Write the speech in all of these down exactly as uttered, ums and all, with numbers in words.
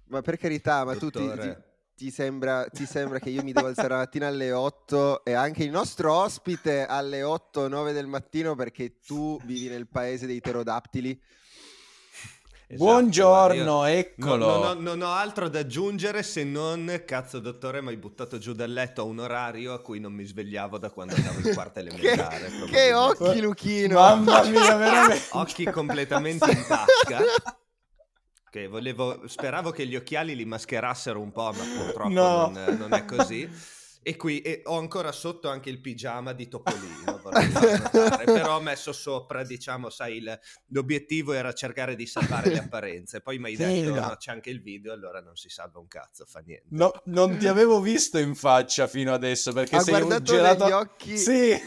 Ma per carità, ma tu ti, ti, ti, sembra, ti sembra che io mi devo alzare la mattina alle otto e anche il nostro ospite alle otto o nove del mattino perché tu vivi nel paese dei pterodattili? Esatto, buongiorno, io eccolo. Non, non, ho, non ho altro da aggiungere se non, cazzo dottore, mi hai buttato giù dal letto a un orario a cui non mi svegliavo da quando andavo in quarta elementare. che, che occhi, Luchino! Mamma mia, veramente. Occhi completamente in tasca. Che volevo, speravo che gli occhiali li mascherassero un po', ma purtroppo no. non, non è così. E qui e ho ancora sotto anche il pigiama di Topolino, vorrei far notare, però ho messo sopra, diciamo, sai, il, l'obiettivo era cercare di salvare le apparenze. Poi mi hai detto, no, c'è anche il video, allora non si salva un cazzo, fa niente. No, non ti avevo visto in faccia fino adesso, perché ha sei un guardato gelato... negli occhi. Sì.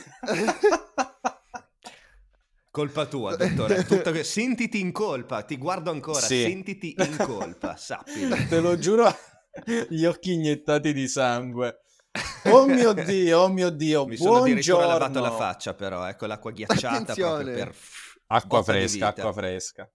Colpa tua, dottore. Tutto che... Sentiti in colpa, ti guardo ancora, sì. Sentiti in colpa, sappilo. Te lo giuro, gli occhi iniettati di sangue. Oh mio Dio, oh mio Dio, mi sono buongiorno. addirittura lavato la faccia, però, ecco l'acqua ghiacciata. Attenzione. Proprio per acqua fresca, acqua fresca.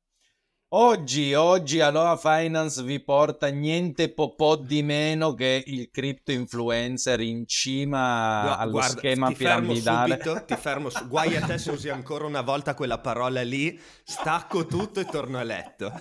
Oggi, oggi Aloha Finance vi porta niente po' po' di meno che il crypto influencer in cima no, allo guarda, schema ti piramidale. Fermo subito, ti fermo su... Guai a te se usi ancora una volta quella parola lì, stacco tutto e torno a letto.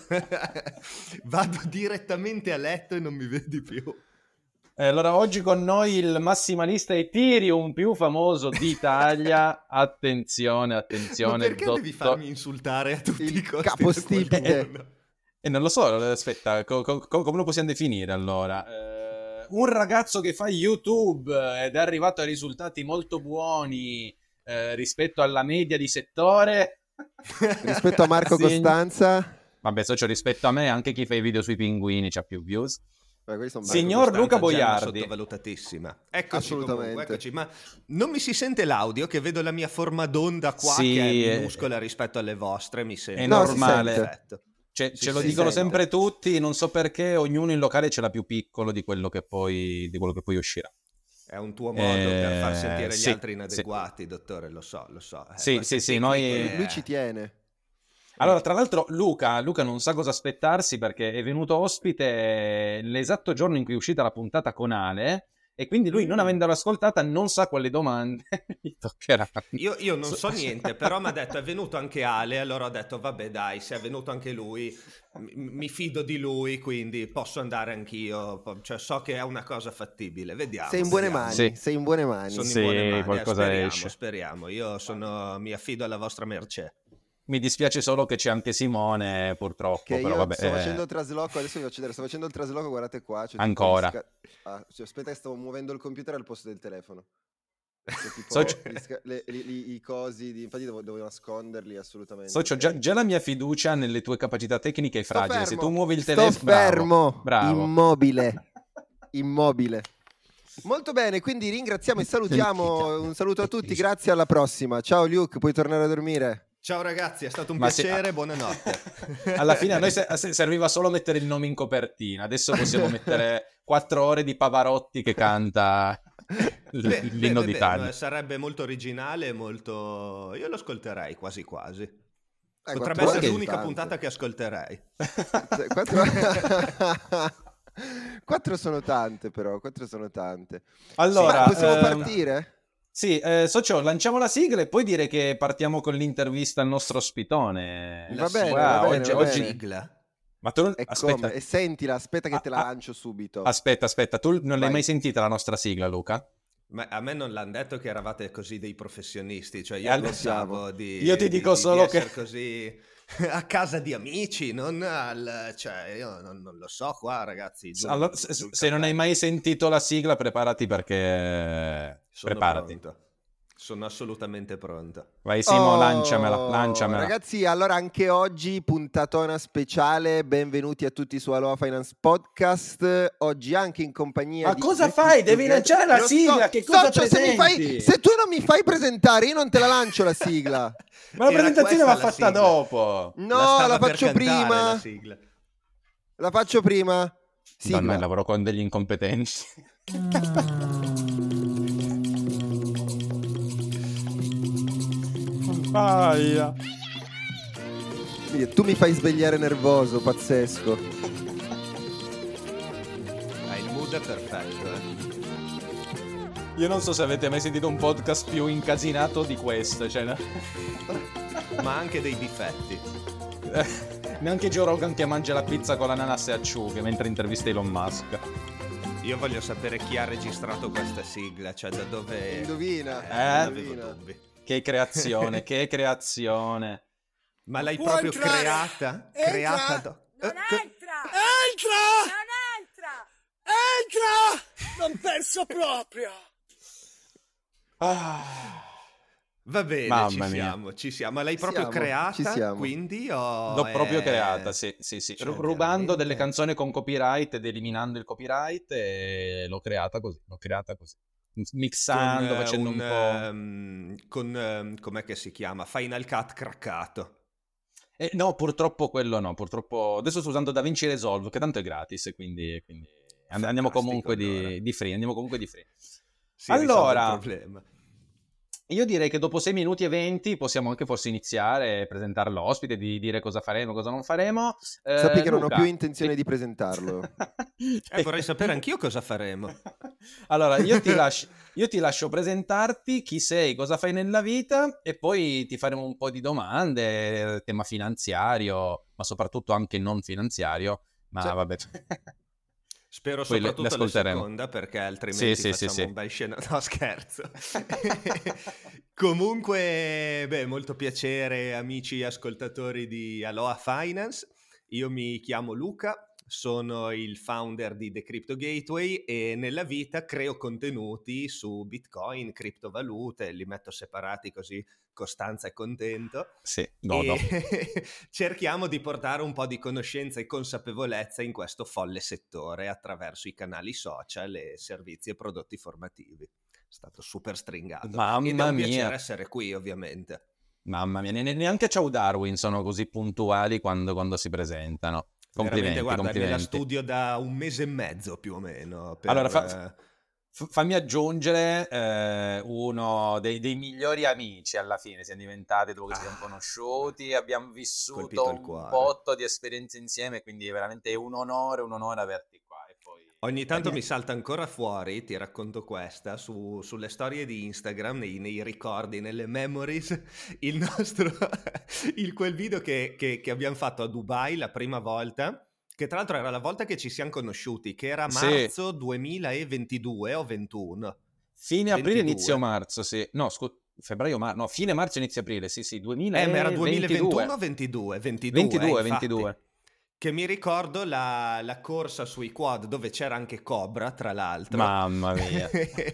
Vado direttamente a letto e non mi vedi più. Eh, allora, oggi con noi il massimalista Ethereum più famoso d'Italia. Attenzione, attenzione. Ma perché dottor... devi farmi insultare a tutti il i costi? capostipite. E eh, eh, non lo so, aspetta, co- co- come lo possiamo definire allora? Eh, un ragazzo che fa YouTube ed è arrivato a risultati molto buoni eh, rispetto alla media di settore. Rispetto a Marco sì. Costanza. Vabbè, socio, rispetto a me, anche chi fa i video sui pinguini c'ha più views. Beh, Signor Luca Boiardi, sottovalutatissima. Eccoci, comunque, eccoci. Ma non mi si sente l'audio, che vedo la mia forma d'onda qua sì, che è minuscola rispetto alle vostre, mi sente. È normale. Cioè, ce lo dicono sente. sempre tutti, non so perché ognuno in locale ce l'ha più piccolo di quello che poi, di quello che poi uscirà. È un tuo modo eh, per far sentire gli sì, altri inadeguati, sì. dottore, lo so, lo so. Eh, sì, sì, sì, noi... È... Lui ci tiene. Allora, tra l'altro Luca, Luca non sa cosa aspettarsi perché è venuto ospite l'esatto giorno in cui è uscita la puntata con Ale e quindi lui, non avendola ascoltata, non sa quale domande gli toccherà. Io, io non so niente, però mi ha detto è venuto anche Ale, allora ho detto vabbè dai, se è venuto anche lui, mi, mi fido di lui, quindi posso andare anch'io, cioè so che è una cosa fattibile, vediamo. Sei in buone vediamo. mani, sì. sei in buone mani. Sono sì, in buone mani, qualcosa eh, speriamo, esce. speriamo, io sono, mi affido alla vostra mercè. Mi dispiace solo che c'è anche Simone, purtroppo. Che però io vabbè, sto eh... facendo il trasloco, adesso vi faccio vedere, sto facendo il trasloco, guardate qua. Cioè, ancora. Sca... Ah, cioè, aspetta che stavo muovendo il computer al posto del telefono. Cioè, tipo, Socio... gli sca... le, li, li, i cosi, di... infatti devo, devo nasconderli assolutamente. Socio, già, già la mia fiducia nelle tue capacità tecniche è fragile. Se tu muovi il sto telefono... fermo, bravo, bravo. immobile, immobile. Molto bene, quindi ringraziamo e salutiamo, un saluto a tutti, grazie, alla prossima. Ciao Luke, puoi tornare a dormire? Ciao ragazzi, è stato un Ma piacere, se... buonanotte. Alla fine a noi serviva solo mettere il nome in copertina, adesso possiamo mettere quattro ore di Pavarotti che canta beh, l'inno beh, d'Italia. Beh, sarebbe molto originale, molto... io lo ascolterei quasi quasi. Eh, Potrebbe essere l'unica tanto. puntata che ascolterei. Quattro... quattro sono tante però, quattro sono tante. Allora, sì, possiamo ehm... partire? Sì, eh, socio, lanciamo la sigla e poi dire che partiamo con l'intervista al nostro ospitone. Va bene, wow, va bene, oggi, va oggi... bene. Sigla. Ma tu non... E aspetta. come? E sentila, aspetta che ah, te la ah, lancio subito. Aspetta, aspetta, tu non Vai. l'hai mai sentita la nostra sigla, Luca? Ma a me non l'hanno detto che eravate così dei professionisti, cioè io allora, pensavo di, io ti di, dico di, solo di che così a casa di amici, non al, cioè io non, non lo so qua ragazzi. Giù, allora, giù se, se non hai mai sentito la sigla, preparati perché sono preparati. Pronto. Sono assolutamente pronto. Vai Simo, oh, lanciamela, lanciamela. Ragazzi, allora anche oggi puntatona speciale, benvenuti a tutti su Aloha Finance Podcast. Oggi anche in compagnia Ma di... Ma cosa fai? Devi lanciare la Lo sigla, so, che cosa socio, se, mi fai, se tu non mi fai presentare, io non te la lancio la sigla. Ma la Era presentazione va fatta sigla. dopo. No, la, la faccio prima. La, sigla. la faccio prima. Sigla. Donna, lavoro con degli incompetenti. Aia. Tu mi fai svegliare nervoso, pazzesco. mood è perfetto, eh. Io non so se avete mai sentito un podcast più incasinato di questo, cioè, no? Ma anche dei difetti. Neanche Joe Rogan che mangia la pizza con l'ananas e acciughe mentre intervista Elon Musk. Io voglio sapere chi ha registrato questa sigla, cioè da dove... Indovina. Eh? Non avevo dubbi. Che creazione, che creazione. Ma l'hai Può proprio entrare. creata? Entra. Creata do... Non Eh, co- entra! Entra! Non entra! Entra! Non penso proprio. Ah. Va bene, Mamma ci mia. siamo, ci siamo. Ma l'hai proprio Siamo, creata? ci siamo. Quindi o L'ho è- proprio creata, sì, sì, sì. Cioè, Ru- rubando veramente? delle canzoni con copyright ed eliminando il copyright, e l'ho creata così, l'ho creata così. Mixando, con, eh, facendo un, un, po'... ehm, con ehm, com'è che si chiama? Final Cut craccato. Eh, no, purtroppo quello no, purtroppo... Adesso sto usando DaVinci Resolve, che tanto è gratis, quindi... quindi... and- Andiamo Fantastico, comunque di, allora. di free, andiamo comunque di free. Si risolve Allora, il problema. io direi che dopo sei minuti e venti possiamo anche forse iniziare a presentare l'ospite, di dire cosa faremo, cosa non faremo. Eh, Sappi che non ho Luca, più intenzione ti- di presentarlo. Eh, vorrei sapere anch'io cosa faremo. Allora, io ti, lascio, io ti lascio presentarti, chi sei, cosa fai nella vita, e poi ti faremo un po' di domande, tema finanziario, ma soprattutto anche non finanziario, ma Cioè- vabbè. Spero Poi le- le soprattutto la ascolteremo. seconda, perché altrimenti Sì, sì, sì, facciamo sì. un bel scena. No, scherzo. Comunque, beh, molto piacere, amici ascoltatori di Aloha Finance. Io mi chiamo Luca, sono il founder di The Crypto Gateway e nella vita creo contenuti su Bitcoin, criptovalute, li metto separati così Costanza è contento. Sì, godo. E cerchiamo di portare un po' di conoscenza e consapevolezza in questo folle settore attraverso i canali social e servizi e prodotti formativi. È stato super stringato. Mamma Ed è un mia. piacere essere qui, ovviamente. Mamma mia, ne- neanche Ciao Darwin sono così puntuali quando, quando si presentano. Complimenti, Veramente, guarda, me la complimenti. studio da un mese e mezzo più o meno. Per, Allora, fa- eh, F- fammi aggiungere eh, uno dei, dei migliori amici alla fine, siamo diventati dopo che ci siamo Ah, conosciuti, abbiamo colpito vissuto il un cuore. botto di esperienze insieme, quindi è veramente un onore, un onore averti qua. E poi... Ogni tanto Eh, mi salta ancora fuori, ti racconto questa, su- sulle storie di Instagram, nei, nei ricordi, nelle memories, il nostro, il, quel video che, che- che abbiamo fatto a Dubai la prima volta, che tra l'altro era la volta che ci siamo conosciuti, che era Sì. marzo duemilaventidue o ventuno. Fine aprile, ventidue. inizio marzo, sì. No, scu- febbraio, marzo, no, fine marzo, inizio aprile, sì, sì, Eh, ma era duemilaventidue. duemilaventuno o ventidue? ventidue, ventidue, eh, infatti. ventidue. Che mi ricordo la, la corsa sui quad dove c'era anche Cobra, tra l'altro. Mamma mia.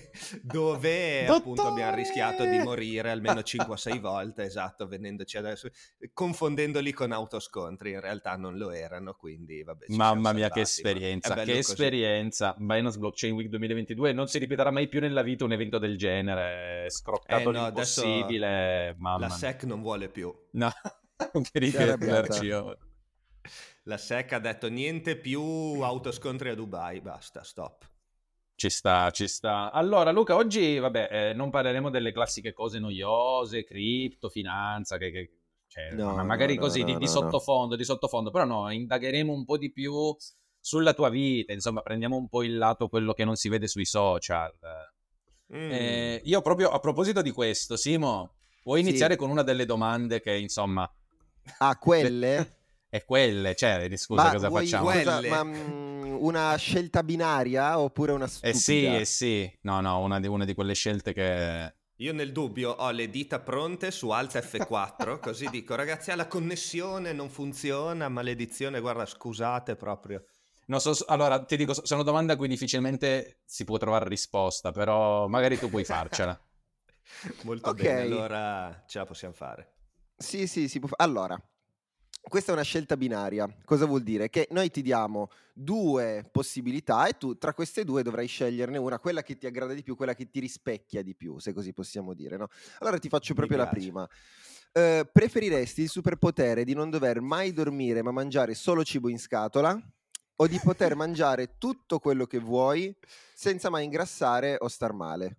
Dove Dottore! appunto abbiamo rischiato di morire almeno cinque o sei volte, esatto, venendoci adesso, confondendoli con autoscontri, in realtà non lo erano, quindi vabbè. ci Mamma siamo mia, che salvati, ma esperienza, è bello che così. esperienza. Binance Blockchain Week duemilaventidue non si ripeterà mai più nella vita un evento del genere, scroccato Eh, no, adesso l'impossibile, mamma La mia. S E C non vuole più. No, non Si è arrabbiata. io. La S E C ha detto niente più autoscontri a Dubai, basta, stop. Ci sta, ci sta. Allora, Luca, oggi, vabbè, eh, non parleremo delle classiche cose noiose, cripto, finanza, che, che- cioè, No, ma magari no, così no, di, no, di no. sottofondo, di sottofondo, però no, indagheremo un po' di più sulla tua vita, insomma, prendiamo un po' il lato quello che non si vede sui social. Mm. Eh, io proprio a proposito di questo, Simo, vuoi Sì. iniziare con una delle domande che, insomma, Ah, quelle? è quelle, cioè, scusa, Ma cosa vuoi- facciamo? Quelle? cosa- ma, mm, una scelta binaria oppure una stupida? Eh sì, eh sì, no, no, una di, una di quelle scelte che... Io nel dubbio ho le dita pronte su Alt F quattro, così dico ragazzi, ah, la connessione non funziona, maledizione, guarda, scusate proprio. No, so- allora, ti dico, so- sono domande a cui difficilmente si può trovare risposta, però magari tu puoi farcela. Molto Ok. bene, allora ce la possiamo fare. Sì, sì, si può fa- Allora, questa è una scelta binaria. Cosa vuol dire? Che noi ti diamo due possibilità e tu tra queste due dovrai sceglierne una, quella che ti aggrada di più, quella che ti rispecchia di più, se così possiamo dire, no? Allora ti faccio Mi proprio la piace. prima. Eh, preferiresti il superpotere di non dover mai dormire ma mangiare solo cibo in scatola o di poter mangiare tutto quello che vuoi senza mai ingrassare o star male?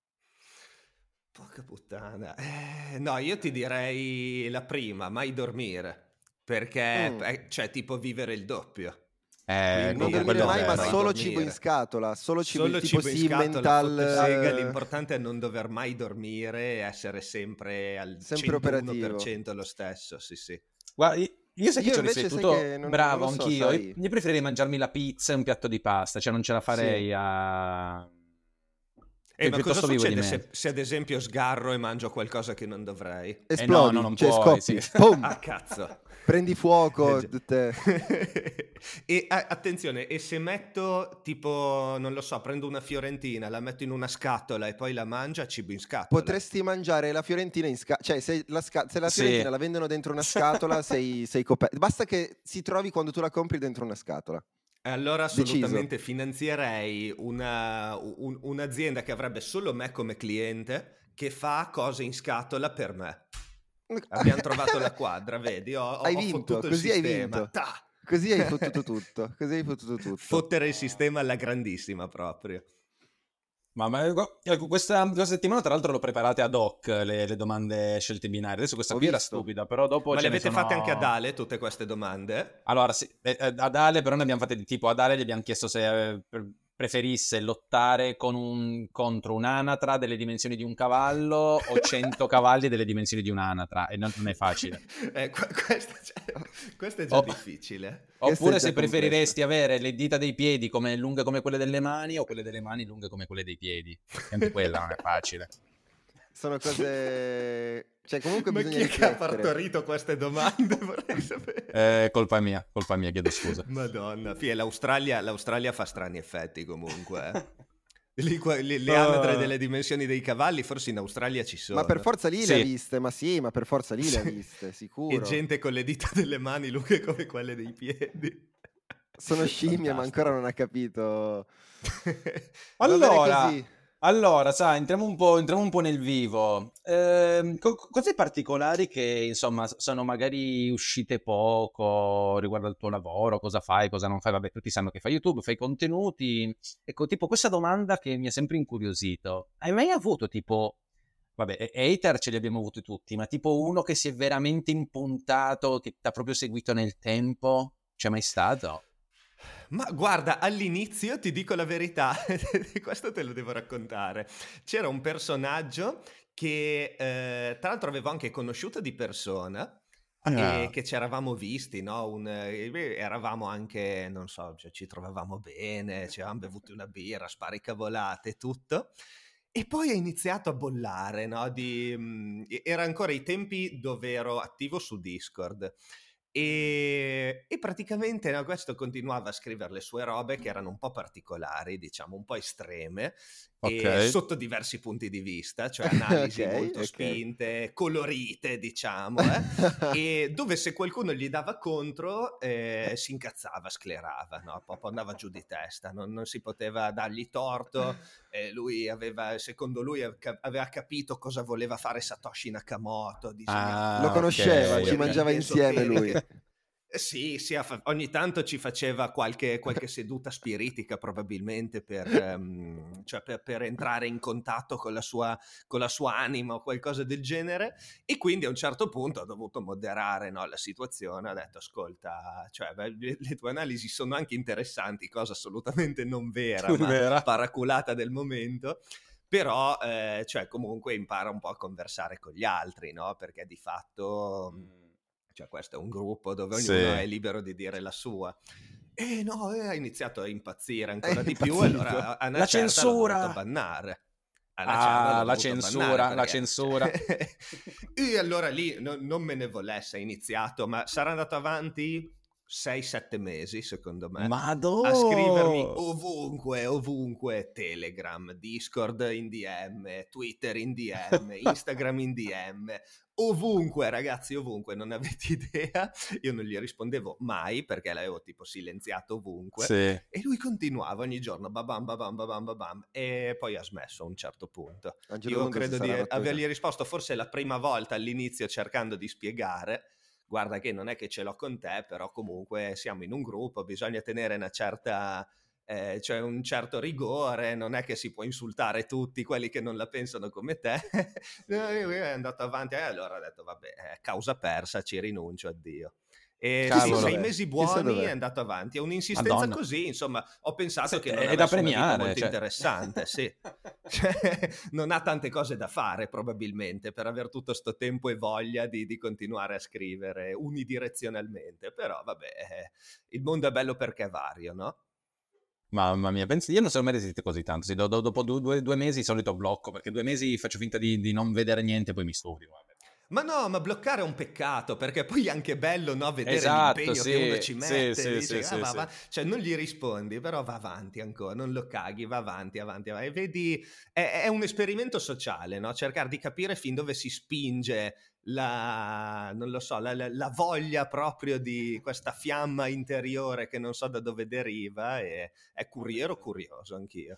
Porca puttana. Eh, no, io ti direi la prima, mai dormire, perché Mm. eh, cioè tipo vivere il doppio. Eh, non Quindi dormire mai, ma vai a solo dormire. cibo in scatola, solo cibo, Solo tipo cibo in scatola, Simmental, fotte sega, eh, l'importante è non dover mai dormire e essere sempre al sempre centouno per operativo. cento lo stesso, sì sì. Guarda, io, io sai che Io ci ho invece sai riflettuto, che non- bravo, non lo so, anch'io. Io, sai. io preferirei mangiarmi la pizza e un piatto di pasta, cioè non ce la farei Sì. a... Eh, ma cosa piuttosto vivo di succede me. se, se ad esempio sgarro e mangio qualcosa che non dovrei? Eh no, Esplodi, no, non cioè puoi, scoppi, sì. pum, Ah, cazzo. prendi fuoco, Eh, già. te. E a- attenzione, e se metto tipo, non lo so, prendo una fiorentina, la metto in una scatola e poi la mangia, cibo in scatola. Potresti mangiare la fiorentina in scatola, cioè se la, sca- se la Sì. fiorentina la vendono dentro una scatola sei, sei coperto, basta che si trovi quando tu la compri dentro una scatola. E allora Deciso. assolutamente finanzierei una- un- un'azienda che avrebbe solo me come cliente, che fa cose in scatola per me. Abbiamo trovato la quadra, vedi? Ho, ho, Hai ho vinto, fottuto il così hai sistema. vinto. Ta! Così hai fottuto tutto, così hai fottuto tutto. Fottere il sistema alla grandissima proprio. Ma, ma ecco, questa, questa settimana tra l'altro l'ho preparate ad hoc le, le domande scelte binarie. Adesso questa Ho qui era visto. stupida, però dopo Ma ce le ne avete sono... fatte anche ad Ale tutte queste domande? Allora, sì, eh, eh, ad Ale però ne abbiamo fatte di tipo, ad Ale gli abbiamo chiesto se eh, pre- preferisse lottare con un, contro un'anatra delle dimensioni di un cavallo o cento cavalli delle dimensioni di un'anatra, e non, non è facile. eh, qu- questa, cioè, questa è già Oh. difficile. Questa Oppure è già se complessa. preferiresti avere le dita dei piedi come lunghe come quelle delle mani o quelle delle mani lunghe come quelle dei piedi. Anche quella non è facile. Sono cose... Cioè comunque Ma bisogna chi è che ha riflettere. partorito queste domande? Vorrei sapere. Eh, colpa mia, colpa mia, chiedo scusa. Madonna, Fie, l'Australia, l'Australia fa strani effetti comunque. eh. Lì qua- le, le Ah. anatre delle dimensioni dei cavalli forse in Australia ci sono. Ma per forza lì Sì. le ha viste, ma sì, ma per forza lì le ha viste, sicuro. E gente con le dita delle mani lunghe come quelle dei piedi. Sono scimmie, ma Fantastico. ancora non ha capito. Va bene Allora, così. allora, sai, entriamo un po', entriamo un po' nel vivo. Ehm, co- cose particolari che, insomma, s- sono magari uscite poco riguardo al tuo lavoro, cosa fai, cosa non fai. Vabbè, tutti sanno che fai YouTube, fai contenuti. Ecco, tipo questa domanda che mi ha sempre incuriosito. Hai mai avuto, tipo, vabbè, e- hater ce li abbiamo avuti tutti, ma tipo uno che si è veramente impuntato, che ti ha proprio seguito nel tempo? C'è mai stato? Ma guarda, all'inizio ti dico la verità, questo te lo devo raccontare. C'era un personaggio che eh, tra l'altro avevo anche conosciuto di persona e che ci eravamo visti, no? Un, eh, eravamo anche, non so, cioè, ci trovavamo bene, ci avevamo bevuto una birra, spari cavolate e tutto. E poi ha iniziato a bollare, no? Di, mh, era ancora i tempi dove ero attivo su Discord. E, e praticamente no, questo continuava a scrivere le sue robe che erano un po' particolari, diciamo un po' estreme, e Ok. sotto diversi punti di vista, cioè analisi Ok, molto ok. spinte, colorite, diciamo, eh? E dove se qualcuno gli dava contro eh, si incazzava, sclerava, no? Proprio andava giù di testa, non, non si poteva dargli torto. Eh, lui aveva, secondo lui aveva capito cosa voleva fare Satoshi Nakamoto, disegnava Ah, Lo conosceva, ok, ci ok. mangiava insieme lui. Eh, Sì, sì, aff- ogni tanto ci faceva qualche, qualche seduta spiritica probabilmente per, ehm, cioè per, per entrare in contatto con la, sua, con la sua anima o qualcosa del genere, e quindi a un certo punto ho dovuto moderare, no, la situazione, ho detto ascolta, cioè, beh, le, le tue analisi sono anche interessanti, cosa assolutamente non vera, ma Vera. paraculata del momento. Però, eh, cioè, comunque impara un po' a conversare con gli altri, no? Perché di fatto, cioè, questo è un gruppo dove ognuno Sì. è libero di dire la sua. E no, e ha iniziato a impazzire ancora È di più, impazzito. allora a una La certa censura! l'ho dovuto bannare. A una Ah, certa l'ho la dovuto censura, bannare la perché- censura. E allora lì no- non me ne volesse, è iniziato, ma sarà andato avanti sei sette mesi, secondo me. Madò! A scrivermi ovunque, ovunque, Telegram, Discord in D M, Twitter in D M, Instagram in D M, ovunque ragazzi, ovunque, non avete idea, io non gli rispondevo mai perché l'avevo tipo silenziato ovunque, Sì. e lui continuava ogni giorno, babam babam babam babam, e poi ha smesso a un certo punto. A un certo Io punto si credo di sarà rotto avergli il- risposto forse la prima volta all'inizio cercando di spiegare, guarda che non è che ce l'ho con te, però comunque siamo in un gruppo, bisogna tenere una certa, eh, cioè un certo rigore, non è che si può insultare tutti quelli che non la pensano come te. È andato avanti e allora ho detto vabbè, è causa persa, ci rinuncio, addio. E Cavolo. sì, sei mesi Chissà buoni dov'è. è andato avanti. È un'insistenza Madonna. così, insomma, ho pensato Sì, che non è da avesse una vita premiare, molto cioè. interessante, sì. Cioè, non ha tante cose da fare probabilmente per aver tutto sto tempo e voglia di, di continuare a scrivere unidirezionalmente, però vabbè, eh, il mondo è bello perché è vario, no? Mamma mia, pensi, io non sono mai resistito così tanto. Sì, do- do- dopo due, due- due mesi solito blocco, perché due mesi faccio finta di, di non vedere niente, poi mi studio. Vabbè. Ma no, ma bloccare è un peccato, perché poi è anche bello, no, vedere Esatto, l'impegno sì, che uno ci sì, mette, sì, dice, sì, ah, sì, va, sì. va. Cioè non gli rispondi, però va avanti ancora, non lo caghi, va avanti, avanti, avanti. E vedi, è, è un esperimento sociale, no? Cercare di capire fin dove si spinge la, non lo so, la, la, la voglia proprio di questa fiamma interiore che non so da dove deriva, e è curioso, curioso anch'io.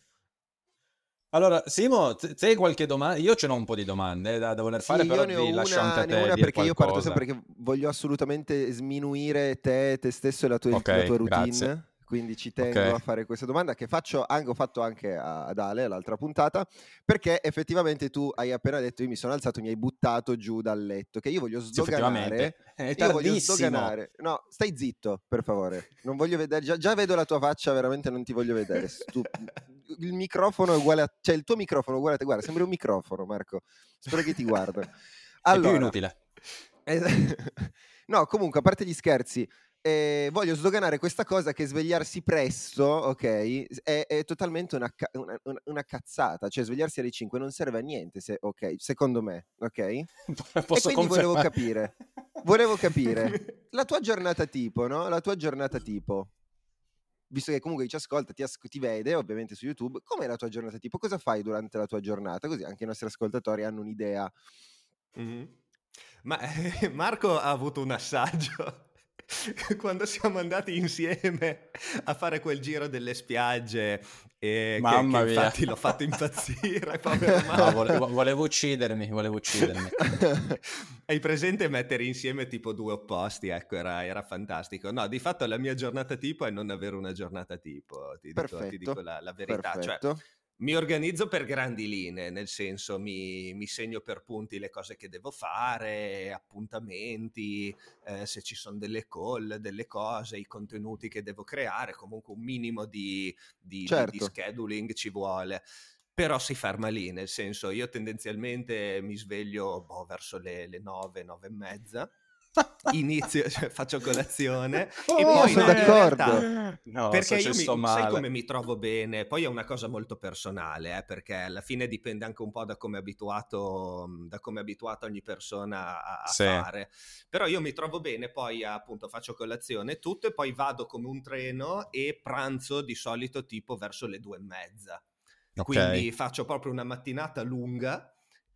Allora, Simo, se se hai qualche domanda, io ce n'ho un po' di domande da, da voler Sì, fare, io però ne vi ho lascio anche una, a ne ho te una dire perché io parto qualcosa. sempre perché voglio assolutamente sminuire te, te stesso e la tua, la Ok, tua grazie. routine. Quindi ci Ok. tengo a fare questa domanda che faccio anche, ho fatto anche a- ad Ale, l'altra puntata, perché effettivamente tu hai appena detto, io mi sono alzato, mi hai buttato giù dal letto, che io voglio Sì, effettivamente. sdoganare. È Io voglio tardissimo. sdoganare. No, stai zitto, per favore. Non voglio vedere, già, già vedo la tua faccia, veramente non ti voglio vedere. Stu- il microfono è uguale a, cioè il tuo microfono è uguale a te, guarda, sembra un microfono, Marco. Spero che ti guardano. È più Allora, inutile. es- no, comunque, a parte gli scherzi, eh, voglio sdoganare questa cosa che svegliarsi presto, ok, è, è totalmente una, ca- una- una- una cazzata. Cioè, svegliarsi alle cinque non serve a niente, se, ok, secondo me, ok? E Posso quindi volevo confermare. capire, volevo capire la tua giornata tipo, no? La tua giornata tipo. Visto che comunque chi ci ascolta, ti, as- ti vede ovviamente su YouTube, com'è la tua giornata tipo? Cosa fai durante la tua giornata? Così anche i nostri ascoltatori hanno un'idea. Mhm. Ma eh, Marco ha avuto un assaggio quando siamo andati insieme a fare quel giro delle spiagge, e che, che Mamma mia. infatti l'ho fatto impazzire, povero No, Marco. vole- volevo uccidermi, volevo uccidermi. Hai presente mettere insieme tipo due opposti? Ecco, era, era fantastico. No, di fatto la mia giornata tipo è non avere una giornata tipo, ti dico, ti dico Perfetto, la, la verità. Cioè, perfetto. mi organizzo per grandi linee, nel senso mi, mi segno per punti le cose che devo fare, appuntamenti, eh, se ci sono delle call, delle cose, i contenuti che devo creare, comunque un minimo di, di, di, di Certo. scheduling ci vuole. Però si ferma lì, nel senso io tendenzialmente mi sveglio boh, verso le, le nove, nove e mezza, inizio, cioè, faccio colazione Oh, e Io poi sono no, in d'accordo. realtà No, perché so, ci io sto mi, sai male. come mi trovo bene, poi è una cosa molto personale, eh, perché alla fine dipende anche un po' da come è abituato, da come è abituato ogni persona a, a Sì. fare, però io mi trovo bene, poi appunto faccio colazione e tutto e poi vado come un treno e pranzo di solito tipo verso le due e mezza. Ok. Quindi faccio proprio una mattinata lunga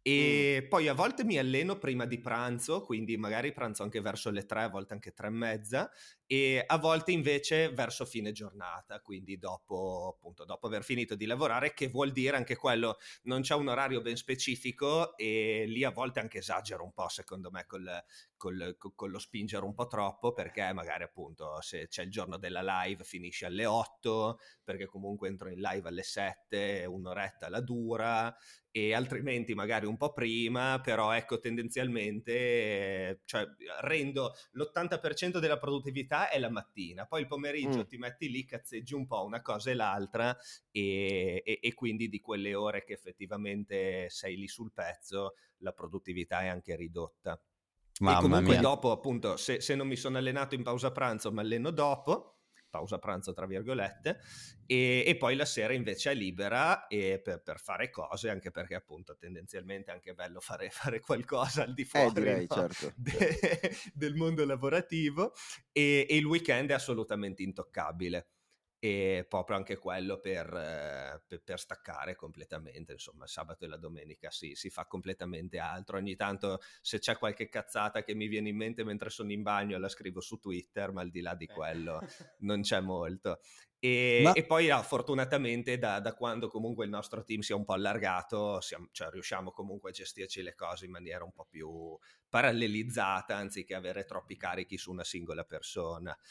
e Mm. poi a volte mi alleno prima di pranzo, quindi magari pranzo anche verso le tre, a volte anche tre e mezza, e a volte invece verso fine giornata, quindi dopo, appunto, dopo aver finito di lavorare, che vuol dire anche quello, non c'è un orario ben specifico e lì a volte anche esagero un po', secondo me, col, col, con lo spingere un po' troppo, perché magari appunto se c'è il giorno della live finisce alle otto, perché comunque entro in live alle sette, un'oretta la dura, e altrimenti magari un po' prima, però ecco tendenzialmente eh, cioè, rendo l'ottanta per cento della produttività è la mattina, poi il pomeriggio Mm. ti metti lì, cazzeggi un po' una cosa e l'altra e, e, e quindi di quelle ore che effettivamente sei lì sul pezzo la produttività è anche ridotta. E Mamma comunque mia. dopo appunto se, se non mi sono allenato in pausa pranzo mi alleno dopo, pausa pranzo tra virgolette, e, e poi la sera invece è libera e per, per fare cose, anche perché appunto tendenzialmente è anche bello fare, fare qualcosa al di fuori Eh, direi, no? certo. De, del mondo lavorativo, e, e il weekend è assolutamente intoccabile. E proprio anche quello per, eh, per, per staccare completamente, insomma il sabato e la domenica sì, si fa completamente altro. Ogni tanto se c'è qualche cazzata che mi viene in mente mentre sono in bagno la scrivo su Twitter, ma al di là di quello non c'è molto. E, Ma e poi ah, fortunatamente da, da quando comunque il nostro team si è un po' allargato siamo, cioè, riusciamo comunque a gestirci le cose in maniera un po' più parallelizzata anziché avere troppi carichi su una singola persona.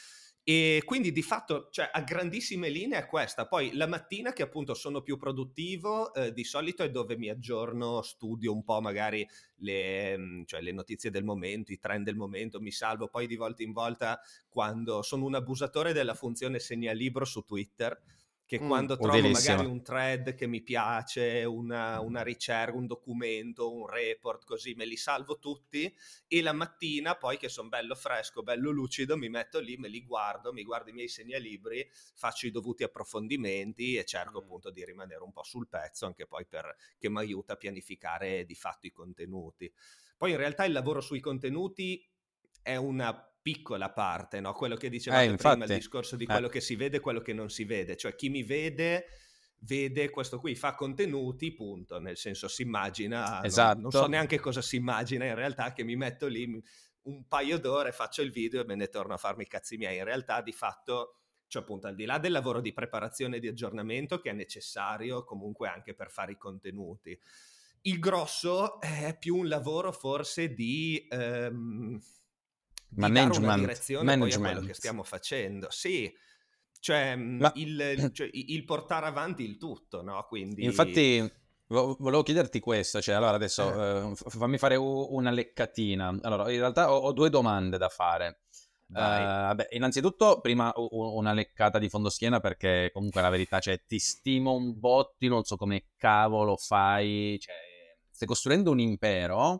E quindi di fatto, cioè, a grandissime linee è questa. Poi la mattina, che appunto sono più produttivo, eh, di solito è dove mi aggiorno, studio un po' magari le, cioè, le notizie del momento, i trend del momento, mi salvo poi di volta in volta quando sono un abusatore della funzione segnalibro su Twitter, che Mm, quando trovo utilissima. magari un thread che mi piace, una, una ricerca, un documento, un report, così me li salvo tutti, e la mattina poi che sono bello fresco, bello lucido, mi metto lì, me li guardo, mi guardo i miei segnalibri, faccio i dovuti approfondimenti e cerco appunto di rimanere un po' sul pezzo, anche poi per che mi aiuta a pianificare di fatto i contenuti. Poi in realtà il lavoro sui contenuti è una piccola parte, no? Quello che dicevate Eh, prima, il infatti. discorso di Eh. quello che si vede e quello che non si vede, cioè chi mi vede vede questo qui, fa contenuti, punto, nel senso si immagina, Esatto. non, non so neanche cosa si immagina in realtà, che mi metto lì un paio d'ore, faccio il video e me ne torno a farmi i cazzi miei. In realtà di fatto, cioè appunto al di là del lavoro di preparazione e di aggiornamento che è necessario comunque anche per fare i contenuti, il grosso è più un lavoro forse di... Ehm, di dare una Management. direzione poi a quello Management. che stiamo facendo. Sì, cioè, Ma- il, cioè il portare avanti il tutto, no? Quindi... Infatti, vo- volevo chiederti questo, cioè, allora adesso Eh. eh, f- fammi fare u- una leccatina. Allora, in realtà ho, ho due domande da fare. Eh, Vai. vabbè, innanzitutto, prima u- u- una leccata di fondoschiena perché comunque la verità, cioè, ti stimo un botti, non so come cavolo fai, cioè, stai costruendo un impero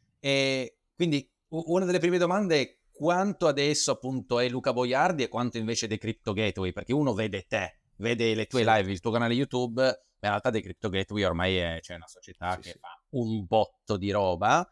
e quindi u- una delle prime domande è quanto adesso appunto è Luca Boiardi e quanto invece dei Crypto Gateway, perché uno vede te, vede le tue Sì. live, il tuo canale YouTube, ma in realtà dei Crypto Gateway ormai è cioè, una società Sì, che sì. fa un botto di roba.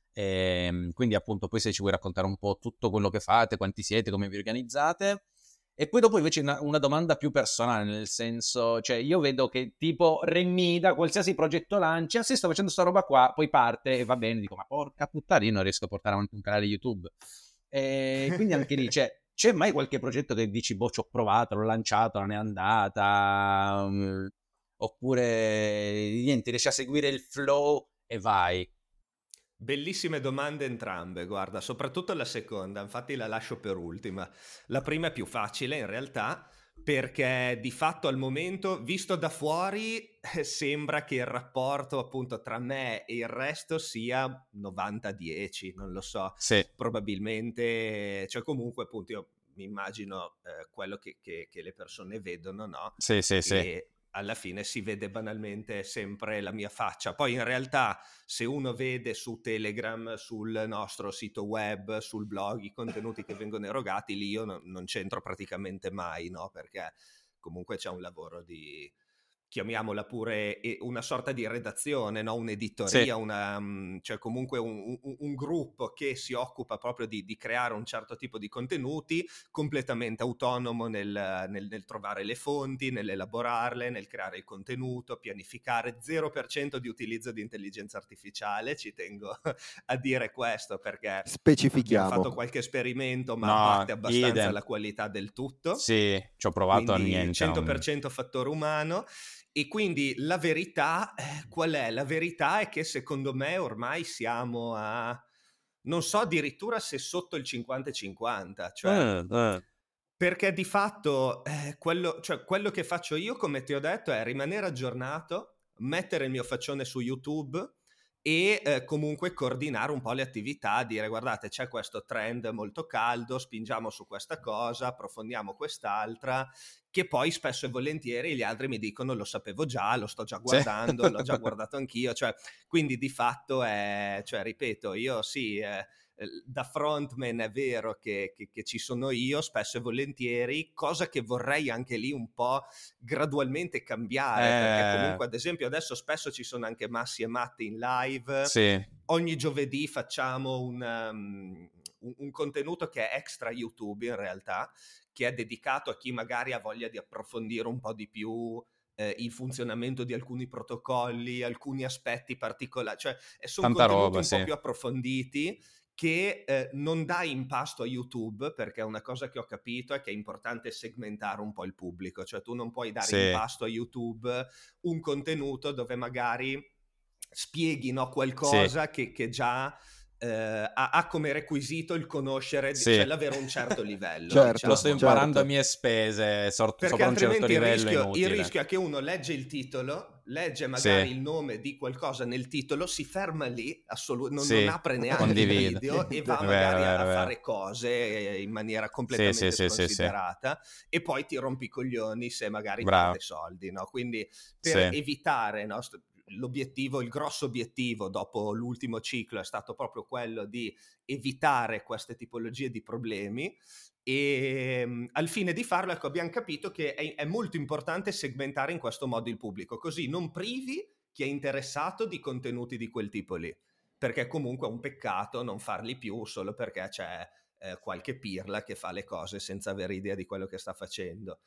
E quindi appunto poi se ci vuoi raccontare un po' tutto quello che fate, quanti siete, come vi organizzate. E poi dopo invece una, una domanda più personale, nel senso, cioè io vedo che tipo Remida, qualsiasi progetto lancia, se sto facendo sta roba qua, poi parte e va bene, dico ma porca puttana, io non riesco a portare avanti un canale YouTube. E quindi anche lì, cioè, c'è mai qualche progetto che dici, boh, ci ho provato, l'ho lanciato, non è andata, um, oppure niente, riesci a seguire il flow e vai. Bellissime domande entrambe, guarda, soprattutto la seconda, infatti la lascio per ultima. La prima è più facile in realtà, perché di fatto al momento, visto da fuori, eh, sembra che il rapporto appunto tra me e il resto sia novanta dieci, non lo so, Sì, probabilmente, cioè comunque appunto io mi immagino eh, quello che, che- che le persone vedono, no? sì, sì, sì. E alla fine si vede banalmente sempre la mia faccia. Poi in realtà se uno vede su Telegram, sul nostro sito web, sul blog i contenuti che vengono erogati, lì io no, non c'entro praticamente mai, no? Perché comunque c'è un lavoro di, chiamiamola pure, una sorta di redazione, no? Un'editoria, Sì. una, cioè comunque un, un, un gruppo che si occupa proprio di, di creare un certo tipo di contenuti, completamente autonomo nel, nel, nel trovare le fonti, nell'elaborarle, nel creare il contenuto, pianificare, zero per cento di utilizzo di intelligenza artificiale, ci tengo a dire questo perché Specifichiamo. abbiamo fatto qualche esperimento ma No, abbatte abbastanza idem. la qualità del tutto. Sì, ci ho provato a Quindi niente. cento per non- cento fattore umano. E quindi la verità, eh, qual è? La verità è che secondo me ormai siamo a, non so addirittura se sotto il cinquanta cinquanta, cioè, Eh, eh. perché di fatto eh, quello, cioè, quello che faccio io, come ti ho detto, è rimanere aggiornato, mettere il mio faccione su YouTube e eh, comunque coordinare un po' le attività, dire guardate c'è questo trend molto caldo, spingiamo su questa cosa, approfondiamo quest'altra, che poi spesso e volentieri gli altri mi dicono lo sapevo già, lo sto già Sì. guardando, l'ho già guardato anch'io, cioè, quindi di fatto è, cioè ripeto, io sì, eh, da frontman è vero che, che, che ci sono io spesso e volentieri, cosa che vorrei anche lì un po' gradualmente cambiare, Eh, perché comunque ad esempio adesso spesso ci sono anche Massi e Matti in live, sì. ogni giovedì facciamo un, um, un, un contenuto che è extra YouTube in realtà, che è dedicato a chi magari ha voglia di approfondire un po' di più eh, il funzionamento di alcuni protocolli, alcuni aspetti particolari, cioè sono Tanta contenuti roba, un po' sì. più approfonditi che eh, non dà impasto a YouTube, perché una cosa che ho capito è che è importante segmentare un po' il pubblico, cioè tu non puoi dare Sì. impasto a YouTube un contenuto dove magari spieghi no, qualcosa Sì. che, che già eh, ha, ha come requisito il conoscere, Sì. cioè l'avere un certo livello. Certo, diciamo. Lo sto imparando certo. a mie spese, sor- Perché sopra un certo altrimenti il livello è rischio, inutile. il rischio è che uno legge il titolo, legge magari Sì. il nome di qualcosa nel titolo, si ferma lì, assolu- non, Sì, non apre neanche condivido. il video e va È vero, magari a, vero, a vero. fare cose in maniera completamente sì, sì, sì, sì. sconsiderata e poi ti rompi i coglioni se magari Bravo. perde soldi, no? Quindi per Sì. evitare, no, st- l'obiettivo, il grosso obiettivo dopo l'ultimo ciclo è stato proprio quello di evitare queste tipologie di problemi. E um, al fine di farlo, ecco, abbiamo capito che è, è molto importante segmentare in questo modo il pubblico, così non privi chi è interessato di contenuti di quel tipo lì, perché comunque è un peccato non farli più solo perché c'è eh, qualche pirla che fa le cose senza avere idea di quello che sta facendo.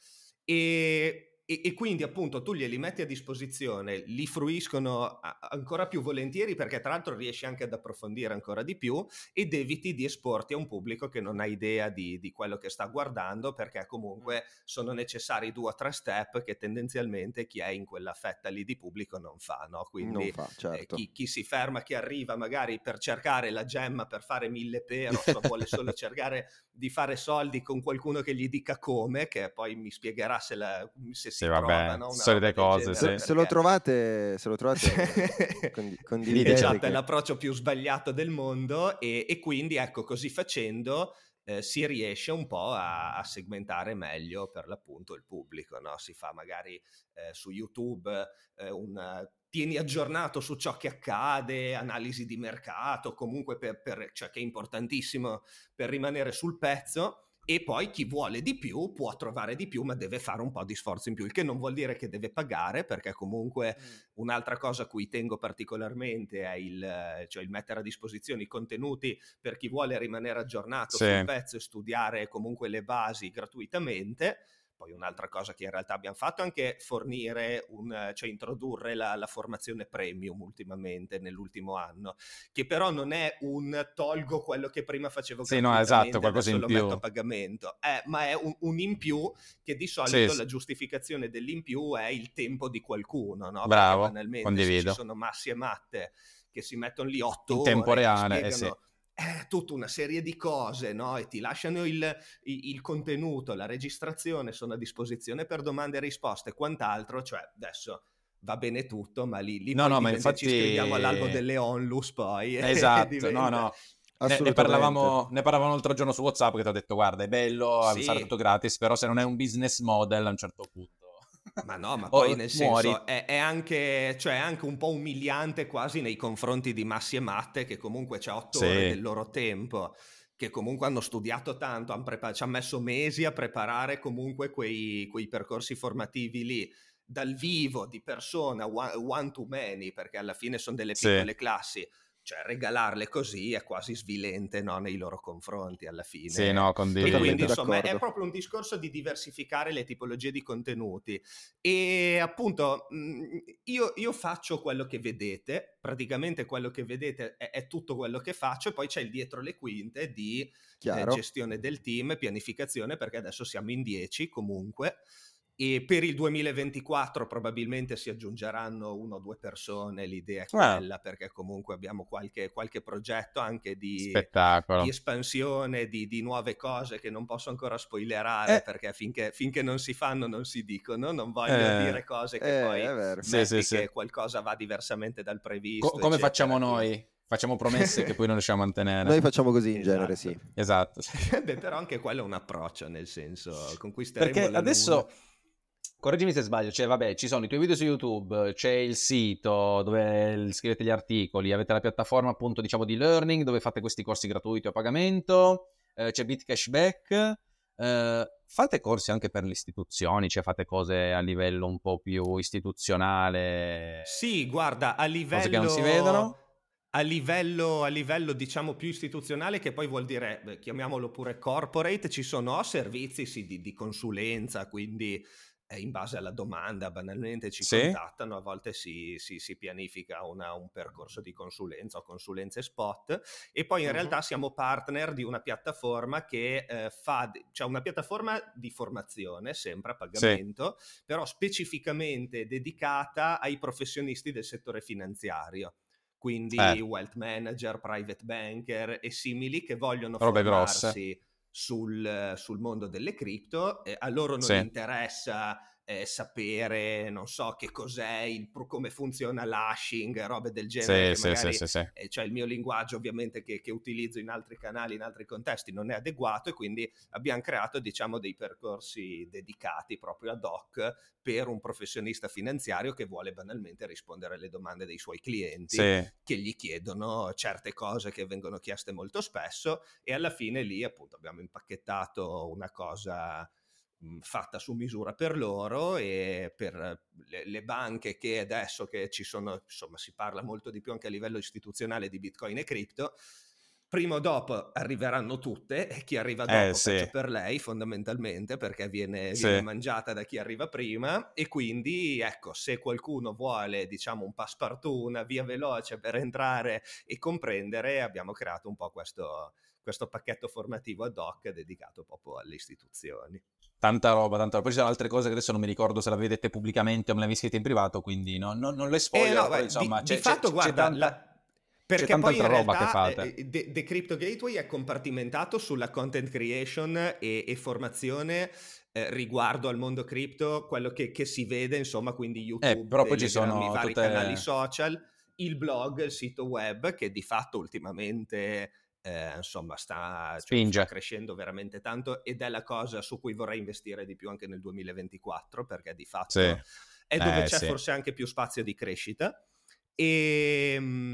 E E, e quindi appunto tu glieli metti a disposizione, li fruiscono a, ancora più volentieri perché tra l'altro riesci anche ad approfondire ancora di più ed eviti di esporti a un pubblico che non ha idea di, di quello che sta guardando, perché comunque sono necessari due o tre step che tendenzialmente chi è in quella fetta lì di pubblico non fa, no? Quindi Non fa, certo. eh, chi, chi si ferma, chi arriva magari per cercare la gemma, per fare mille pero, so, vuole solo cercare di fare soldi con qualcuno che gli dica come, che poi mi spiegherà se, la, se Sì, si vabbè, trova, no? Una solite roba del cose, genere, Se, sì. se lo perché- trovate, se lo trovate condi- condividete esatto, che- è l'approccio più sbagliato del mondo e, e quindi ecco, così facendo eh, si riesce un po' a, a segmentare meglio per l'appunto il pubblico, no? Si fa magari eh, su YouTube eh, un tieni aggiornato su ciò che accade, analisi di mercato, comunque per, per, cioè che è importantissimo per rimanere sul pezzo. E poi chi vuole di più può trovare di più, ma deve fare un po' di sforzo in più, il che non vuol dire che deve pagare, perché comunque un'altra cosa a cui tengo particolarmente è il, cioè il mettere a disposizione i contenuti per chi vuole rimanere aggiornato Sì. sul pezzo e studiare comunque le basi gratuitamente. Poi un'altra cosa che in realtà abbiamo fatto è anche fornire, un, cioè introdurre la, la formazione premium ultimamente, nell'ultimo anno, che però non è un tolgo quello che prima facevo Sì, no, gratuitamente, esatto, qualcosa adesso in lo più. metto a pagamento, eh, ma è un, un in più che di solito Sì, la giustificazione dell'in più è il tempo di qualcuno, no? Bravo, Perché banalmente condivido. se ci sono massi e matte che si mettono lì otto In ore tempo e ti reale, eh spiegano sì. eh, tutta una serie di cose, no? E ti lasciano il, il, il contenuto, la registrazione, sono a disposizione per domande e risposte e quant'altro, cioè adesso va bene tutto, ma lì, lì No, poi no, ma diventa, ci infatti- iscriviamo all'albo delle onlus poi. e Esatto, diventa- no, no. Ne, ne Assolutamente. parlavamo, ne parlavamo l'altro giorno su WhatsApp che ti ho detto guarda è bello Sì. fare tutto gratis, però se non è un business model a un certo punto Ma no, ma o poi nel muori. senso è, è, anche, cioè, è anche un po' umiliante quasi nei confronti di massi e matte che comunque c'è otto Sì. ore del loro tempo, che comunque hanno studiato tanto, hanno prepar- ci hanno messo mesi a preparare comunque quei, quei percorsi formativi lì, dal vivo, di persona, one, one to many, perché alla fine sono delle Sì. piccole classi. Cioè regalarle così è quasi svilente, no, nei loro confronti alla fine. Sì, no, E condivido. quindi insomma d'accordo. è proprio un discorso di diversificare le tipologie di contenuti. E appunto mh, io, io faccio quello che vedete, praticamente quello che vedete è, è tutto quello che faccio, e poi c'è il dietro le quinte di eh, Chiaro. gestione del team, pianificazione, perché adesso siamo in dieci comunque. E per il duemilaventiquattro probabilmente si aggiungeranno una o due persone, l'idea è quella, Ah. perché comunque abbiamo qualche, qualche progetto anche di, Spettacolo. di espansione, di, di nuove cose che non posso ancora spoilerare, Eh. perché finché, finché non si fanno non si dicono, non voglio Eh. dire cose che Eh, poi è vero. Sì, metti sì, sì. che qualcosa va diversamente dal previsto. Co- come eccetera, facciamo quindi- noi? Facciamo promesse che poi non riusciamo a mantenere. Noi facciamo così in Esatto. genere, sì. Esatto. Beh, però anche quello è un approccio, nel senso, conquisteremo Perché la adesso, luna. correggimi se sbaglio, cioè vabbè, ci sono i tuoi video su YouTube, c'è il sito dove scrivete gli articoli, avete la piattaforma appunto diciamo di learning dove fate questi corsi gratuiti a pagamento, eh, c'è BitCashback, eh, fate corsi anche per le istituzioni, cioè fate cose a livello un po' più istituzionale. Sì, guarda, a livello... Cose che non si vedono? A livello, a livello diciamo più istituzionale, che poi vuol dire, beh, chiamiamolo pure corporate, ci sono servizi sì, di, di consulenza, quindi eh, in base alla domanda banalmente ci Sì. contattano, a volte si, si, si pianifica una, un percorso di consulenza o consulenze spot, e poi in Mhm. realtà siamo partner di una piattaforma che eh, fa, cioè una piattaforma di formazione sempre a pagamento, però specificamente dedicata ai professionisti del settore finanziario. quindi eh. wealth manager, private banker e simili che vogliono robe formarsi grosse sul, sul mondo delle cripto. Eh, a loro non sì. interessa eh, sapere, non so che cos'è, il, come funziona l'hashing, robe del genere, sì, che magari, sì, sì, sì. Eh, cioè il mio linguaggio ovviamente che, che utilizzo in altri canali, in altri contesti non è adeguato, e quindi abbiamo creato diciamo dei percorsi dedicati proprio ad hoc per un professionista finanziario che vuole banalmente rispondere alle domande dei suoi clienti sì. che gli chiedono certe cose che vengono chieste molto spesso, e alla fine lì appunto abbiamo impacchettato una cosa fatta su misura per loro e per le, le banche che adesso che ci sono, insomma si parla molto di più anche a livello istituzionale di Bitcoin e cripto, prima o dopo arriveranno tutte, e chi arriva dopo eh, sì. peggio per lei fondamentalmente, perché viene, sì. viene mangiata da chi arriva prima. E quindi ecco, se qualcuno vuole diciamo un passepartout, una via veloce per entrare e comprendere, abbiamo creato un po' questo, questo pacchetto formativo ad hoc dedicato proprio alle istituzioni. Tanta roba, tanta roba. Poi ci sono altre cose che adesso non mi ricordo se la vedete pubblicamente o me le avete scritte in privato, quindi no, no, non le spoiler, eh no, però beh, insomma di, c'è, di fatto c'è, guarda, c'è tanta, la, perché c'è tanta poi in altra roba realtà che fate. eh, The, The Crypto Gateway è compartimentato sulla content creation e, e formazione eh, riguardo al mondo cripto, quello che, che si vede insomma, quindi YouTube, Eh, però poi ci Telegram, i sono vari tutte... canali social, il blog, il sito web, che di fatto ultimamente... Eh, insomma sta, cioè, sta crescendo veramente tanto, ed è la cosa su cui vorrei investire di più anche nel duemilaventiquattro, perché di fatto sì. è dove eh, c'è sì. forse anche più spazio di crescita. E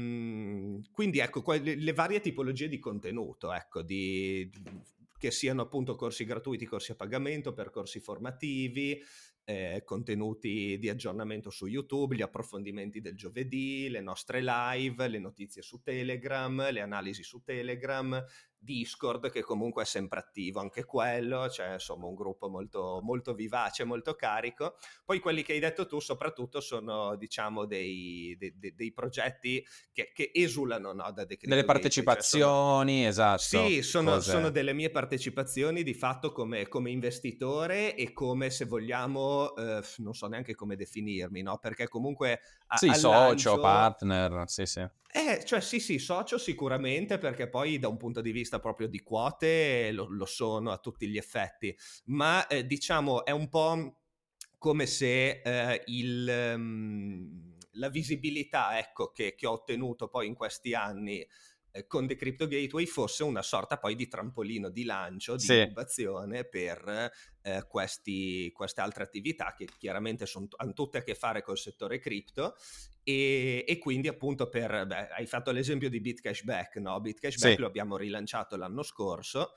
quindi ecco le, le varie tipologie di contenuto, ecco, di, che siano appunto corsi gratuiti, corsi a pagamento, percorsi formativi, Eh, contenuti di aggiornamento su YouTube, gli approfondimenti del giovedì, le nostre live, le notizie su Telegram, le analisi su Telegram, Discord che comunque è sempre attivo anche quello, cioè insomma un gruppo molto, molto vivace, molto carico. Poi quelli che hai detto tu soprattutto sono diciamo dei, dei, dei progetti che, che esulano, no, da The Crypto delle Gateway, partecipazioni, cioè sono, esatto. sì, sono, sono delle mie partecipazioni di fatto come, come investitore, e come, se vogliamo, eh, non so neanche come definirmi, no? Perché comunque a, sì, al socio, lancio, partner, sì sì. Eh, cioè sì sì, socio sicuramente, perché poi da un punto di vista proprio di quote lo, lo sono a tutti gli effetti, ma eh, diciamo è un po' come se eh, il, um, la visibilità ecco, che, che ho ottenuto poi in questi anni eh, con The Crypto Gateway fosse una sorta poi di trampolino di lancio, di sì. incubazione per eh, questi, queste altre attività che chiaramente sono, hanno tutte a che fare col settore cripto. E, e quindi appunto per, beh, hai fatto l'esempio di BitCashback, no? BitCashback sì. lo abbiamo rilanciato l'anno scorso,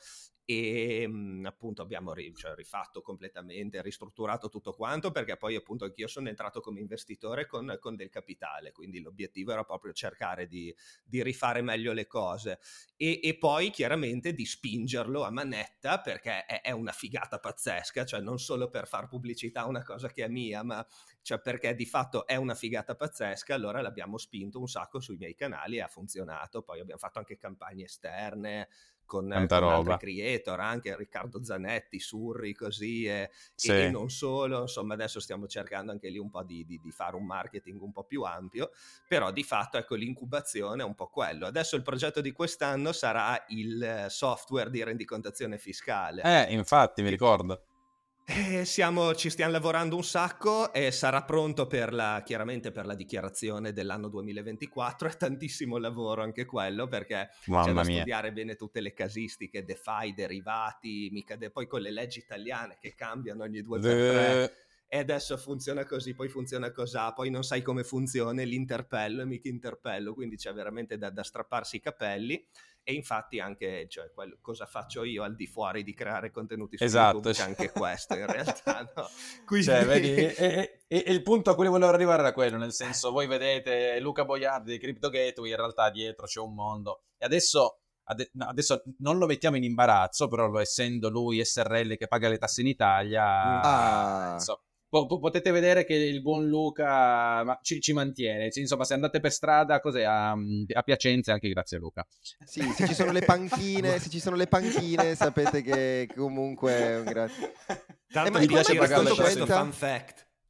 e mh, appunto abbiamo ri, cioè, rifatto completamente, ristrutturato tutto quanto, perché poi appunto anch'io sono entrato come investitore con, con del capitale, quindi l'obiettivo era proprio cercare di, di rifare meglio le cose, e, e poi chiaramente di spingerlo a manetta, perché è, è una figata pazzesca, cioè non solo per far pubblicità a una cosa che è mia, ma cioè perché di fatto è una figata pazzesca. Allora l'abbiamo spinto un sacco sui miei canali e ha funzionato. Poi abbiamo fatto anche campagne esterne con, con altri creator, anche Riccardo Zanetti, Surri, così, e, sì. e, e non solo, insomma adesso stiamo cercando anche lì un po' di, di, di fare un marketing un po' più ampio, però di fatto ecco l'incubazione è un po' quello. Adesso il progetto di quest'anno sarà il software di rendicontazione fiscale. Eh, infatti, mi ricordo. Eh, siamo, ci stiamo lavorando un sacco, e sarà pronto per la, chiaramente per la dichiarazione dell'anno duemilaventiquattro. È tantissimo lavoro anche quello, perché Mamma c'è da mia. studiare bene tutte le casistiche, DeFi, derivati, mica de- poi con le leggi italiane che cambiano ogni due per tre. E adesso funziona così, poi funziona cosà, poi non sai come funziona, l'interpello e mica interpello, quindi c'è veramente da, da strapparsi i capelli. E infatti anche, cioè, quello, cosa faccio io al di fuori di creare contenuti su esatto. YouTube, c'è anche questo in realtà, no? Quindi... Cioè, vedi, e, e, e il punto a cui volevo arrivare era quello, nel senso, voi vedete Luca Boiardi di Crypto Gateway, in realtà dietro c'è un mondo, e adesso, adesso non lo mettiamo in imbarazzo, però essendo lui S R L che paga le tasse in Italia, ah. insomma, potete vedere che il buon Luca ci, ci mantiene, insomma, se andate per strada cos'è, a, a Piacenza, anche grazie a Luca. Sì, se ci sono le panchine, se ci sono le panchine sapete che comunque è un gran... Tanto eh, mi piace racconto questo fun fact.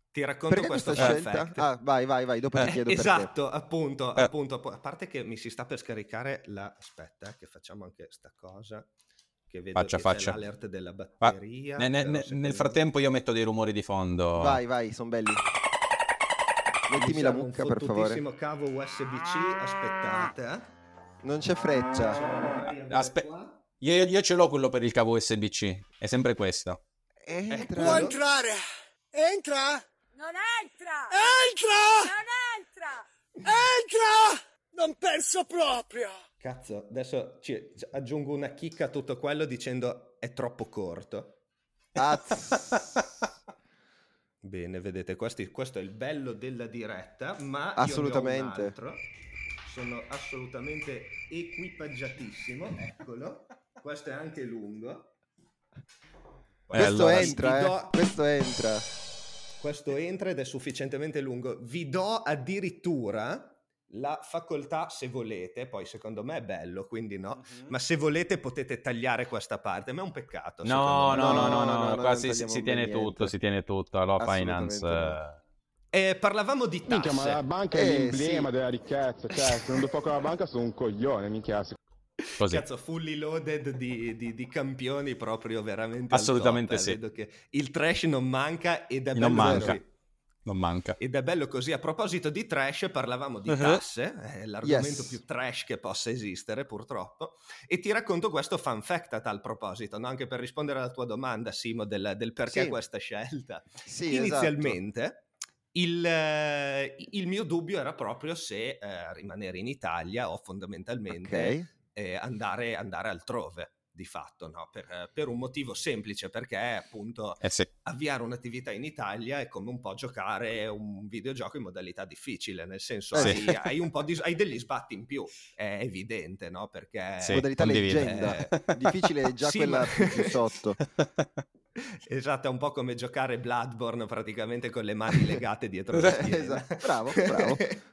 Ti racconto Perché questo questa fun scelta? fact. Ah, vai, vai, vai, dopo Eh, ti chiedo Esatto, appunto, Eh. appunto, a parte che mi si sta per scaricare la... Aspetta, eh, che facciamo anche sta cosa, che vedo Faccia, che faccia. c'è l'alert della Va- batteria. ne- ne- però ne- secondo nel me- frattempo io metto dei rumori di fondo. perché. Vai, vai, sono belli. Mettimi mi la serve mucca, un per favore. fottutissimo cavo U S B C, aspettate. eh. Non c'è freccia. Dovrei avere Aspe- qua. Io, io ce l'ho quello per il cavo U S B C, è sempre questo. Entra. Può entrare. Entra. Non entra! Entra. Non entra! Entra. Non penso proprio. Cazzo, adesso ci aggiungo una chicca a tutto quello dicendo è troppo corto. Az. Bene, vedete, questi- questo è il bello della diretta, ma Assolutamente. io ne ho un altro. Sono assolutamente equipaggiatissimo, eccolo. Questo è anche lungo. Eh, Questo allora, entra, vi eh. do- Questo entra. Questo entra ed è sufficientemente lungo. Vi do addirittura la facoltà, se volete, poi secondo me è bello, quindi no, ma se volete potete tagliare questa parte, ma è un peccato. No, secondo me. no, no, no, No, no, no, no, no, qua non si, si- tagliamo si mai tiene niente. tutto, si tiene tutto, la Assolutamente finance. no. Eh, parlavamo di Minchia, ma la tasse. banca è Eh, l'emblema sì. della ricchezza, cioè, se non do fuoco alla banca sono un coglione, minchia. Così. Cazzo, fully loaded di, di- di campioni proprio veramente Assolutamente al top, eh. sì. Vedo che il trash non manca ed è Non bello manca. così. Non manca. Ed è bello così. A proposito di trash, parlavamo di Uh-huh. tasse, è l'argomento Yes. più trash che possa esistere, purtroppo. E ti racconto questo fun fact a tal proposito, no? Anche per rispondere alla tua domanda, Simo, del, del perché Sì. questa scelta. Sì, Inizialmente, il, eh, il mio dubbio era proprio se eh, rimanere in Italia o fondamentalmente esatto. Ok. eh, andare, andare altrove, di fatto, no? Per, per un motivo semplice, perché appunto Eh sì. avviare un'attività in Italia è come un po' giocare un videogioco in modalità difficile, nel senso Eh hai, sì. hai un po' di, hai degli sbatti in più, è evidente, no? Perché Sì, Modalità condivido. leggenda. Eh, Difficile è già sì, quella ma- più, più sotto. Esatto, è un po' come giocare Bloodborne praticamente con le mani legate dietro la schiena. Esatto. Bravo, bravo.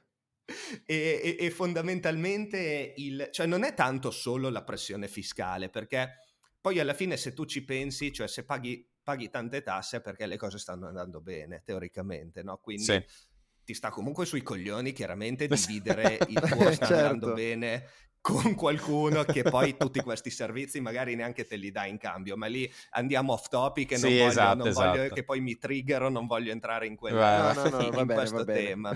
E, e- e fondamentalmente il, cioè non è tanto solo la pressione fiscale, perché poi alla fine se tu ci pensi, cioè se paghi, paghi tante tasse è perché le cose stanno andando bene, teoricamente, no? Quindi Sì. ti sta comunque sui coglioni chiaramente dividere il tuo sta andando Certo. bene con qualcuno che poi tutti questi servizi magari neanche te li dà in cambio, ma lì andiamo off topic e non, Sì, voglio, esatto, non voglio esatto. che poi mi triggero, non voglio entrare in, quella, Vai, No, no, no, in va bene, questo va bene. tema.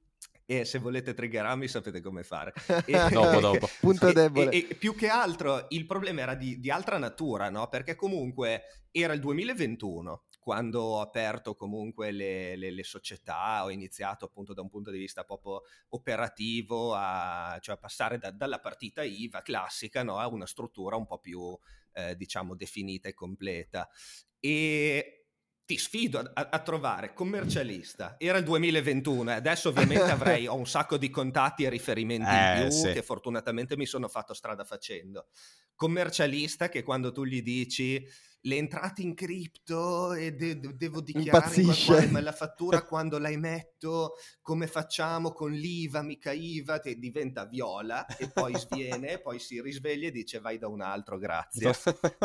E se volete triggerarmi sapete come fare. Dopo, dopo. Punto e, debole. E, e più che altro il problema era di, di altra natura, no? Perché comunque era il duemilaventuno quando ho aperto comunque le, le, le società, ho iniziato appunto da un punto di vista proprio operativo a, cioè a passare da, dalla partita I V A classica, no? A una struttura un po' più eh, diciamo definita e completa. E ti sfido a, a, a trovare commercialista. Era il duemilaventuno e adesso ovviamente avrei ho un sacco di contatti e riferimenti Eh, in più sì. che fortunatamente mi sono fatto strada facendo. Commercialista che quando tu gli dici le entrate in cripto e de- de- devo dichiarare Impazzisce. qualcosa, ma la fattura quando la emetto come facciamo con l'I V A, mica I V A, te diventa viola e poi sviene, poi si risveglia e dice vai da un altro, grazie.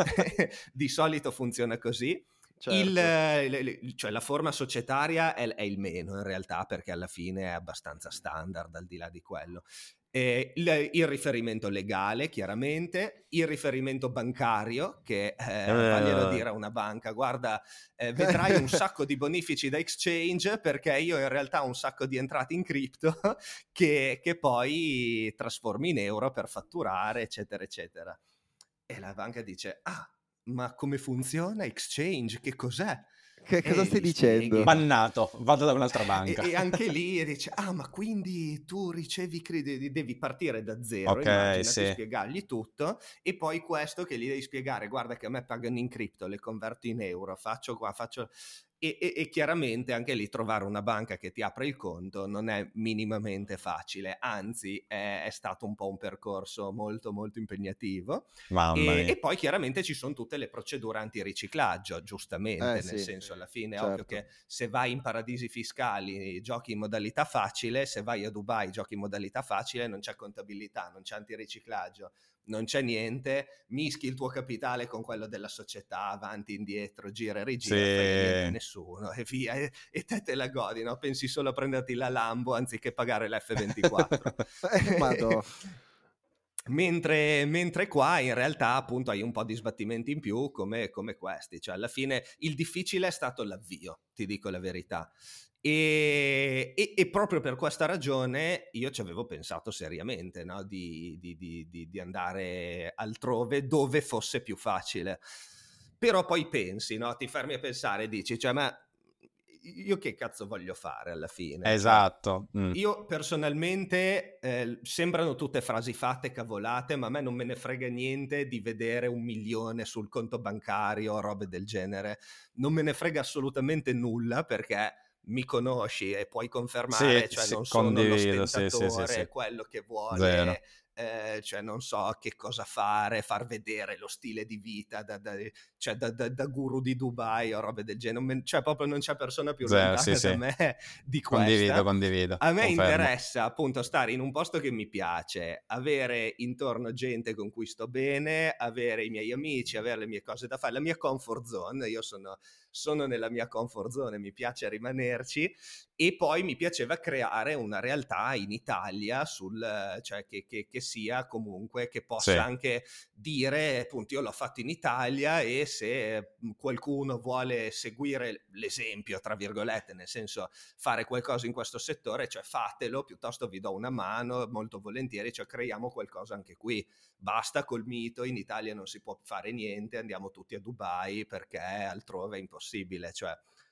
Di solito funziona così. Certo. Il, eh, cioè la forma societaria è, è il meno in realtà, perché alla fine è abbastanza standard al di là di quello. Eh, il, il riferimento legale chiaramente, il riferimento bancario che eh, vaglielo dire a una banca, guarda eh, vedrai un sacco di bonifici da exchange perché io in realtà ho un sacco di entrate in cripto che, che poi trasformi in euro per fatturare eccetera eccetera. E la banca dice ah, ma come funziona exchange? Che cos'è? Che cosa E stai gli dicendo? spieghi. Bannato, vado da un'altra banca. E, e anche lì dice ah, ma quindi tu ricevi crediti, devi partire da zero, Ok, immaginati, sì. spiegargli tutto e poi questo che gli devi spiegare, guarda che a me pagano in cripto, le converto in euro, faccio qua, faccio... E, e, e chiaramente anche lì trovare una banca che ti apre il conto non è minimamente facile, anzi è, è stato un po' un percorso molto molto impegnativo. Mamma E, mia. e poi chiaramente ci sono tutte le procedure antiriciclaggio, giustamente, Eh, nel sì, senso alla fine è certo. ovvio che se vai in paradisi fiscali giochi in modalità facile, se vai a Dubai giochi in modalità facile, non c'è contabilità, non c'è antiriciclaggio, non c'è niente, mischi il tuo capitale con quello della società, avanti, indietro, gira e rigira, Sì. non frega niente a nessuno e via, e, e te te la godi, no? Pensi solo a prenderti la Lambo anziché pagare l'F ventiquattro. Eh, Madò. Mentre, mentre qua in realtà appunto hai un po' di sbattimenti in più come, come questi, cioè alla fine il difficile è stato l'avvio, ti dico la verità. E, e, e proprio per questa ragione io ci avevo pensato seriamente, no? di, di, di, di, di andare altrove dove fosse più facile. Però poi pensi, no? Ti fermi a pensare e dici, cioè, ma io che cazzo voglio fare alla fine? Esatto. Cioè, mm. io personalmente eh, sembrano tutte frasi fatte, cavolate, ma a me non me ne frega niente di vedere un milione sul conto bancario o robe del genere. Non me ne frega assolutamente nulla perché mi conosci e puoi confermare, Sì, cioè sì, non sono condivido, l'ostentatore, sì, sì, sì, sì. quello che Zero. vuole, eh, cioè non so che cosa fare, far vedere lo stile di vita da, da, cioè da, da, da guru di Dubai o robe del genere, non, cioè proprio non c'è persona più Zero, lontana sì, da sì. me di Condivido, questa. condivido. A me Confermo. interessa appunto stare in un posto che mi piace, avere intorno gente con cui sto bene, avere i miei amici, avere le mie cose da fare, la mia comfort zone. Io sono, sono nella mia comfort zone, mi piace rimanerci. E poi mi piaceva creare una realtà in Italia sul, cioè che, che, che sia comunque, che possa Sì. anche dire appunto io l'ho fatto in Italia e se qualcuno vuole seguire l'esempio tra virgolette, nel senso fare qualcosa in questo settore, cioè fatelo, piuttosto vi do una mano molto volentieri, cioè creiamo qualcosa anche qui. Basta col mito in Italia non si può fare niente, andiamo tutti a Dubai perché altrove è impossibile, cioè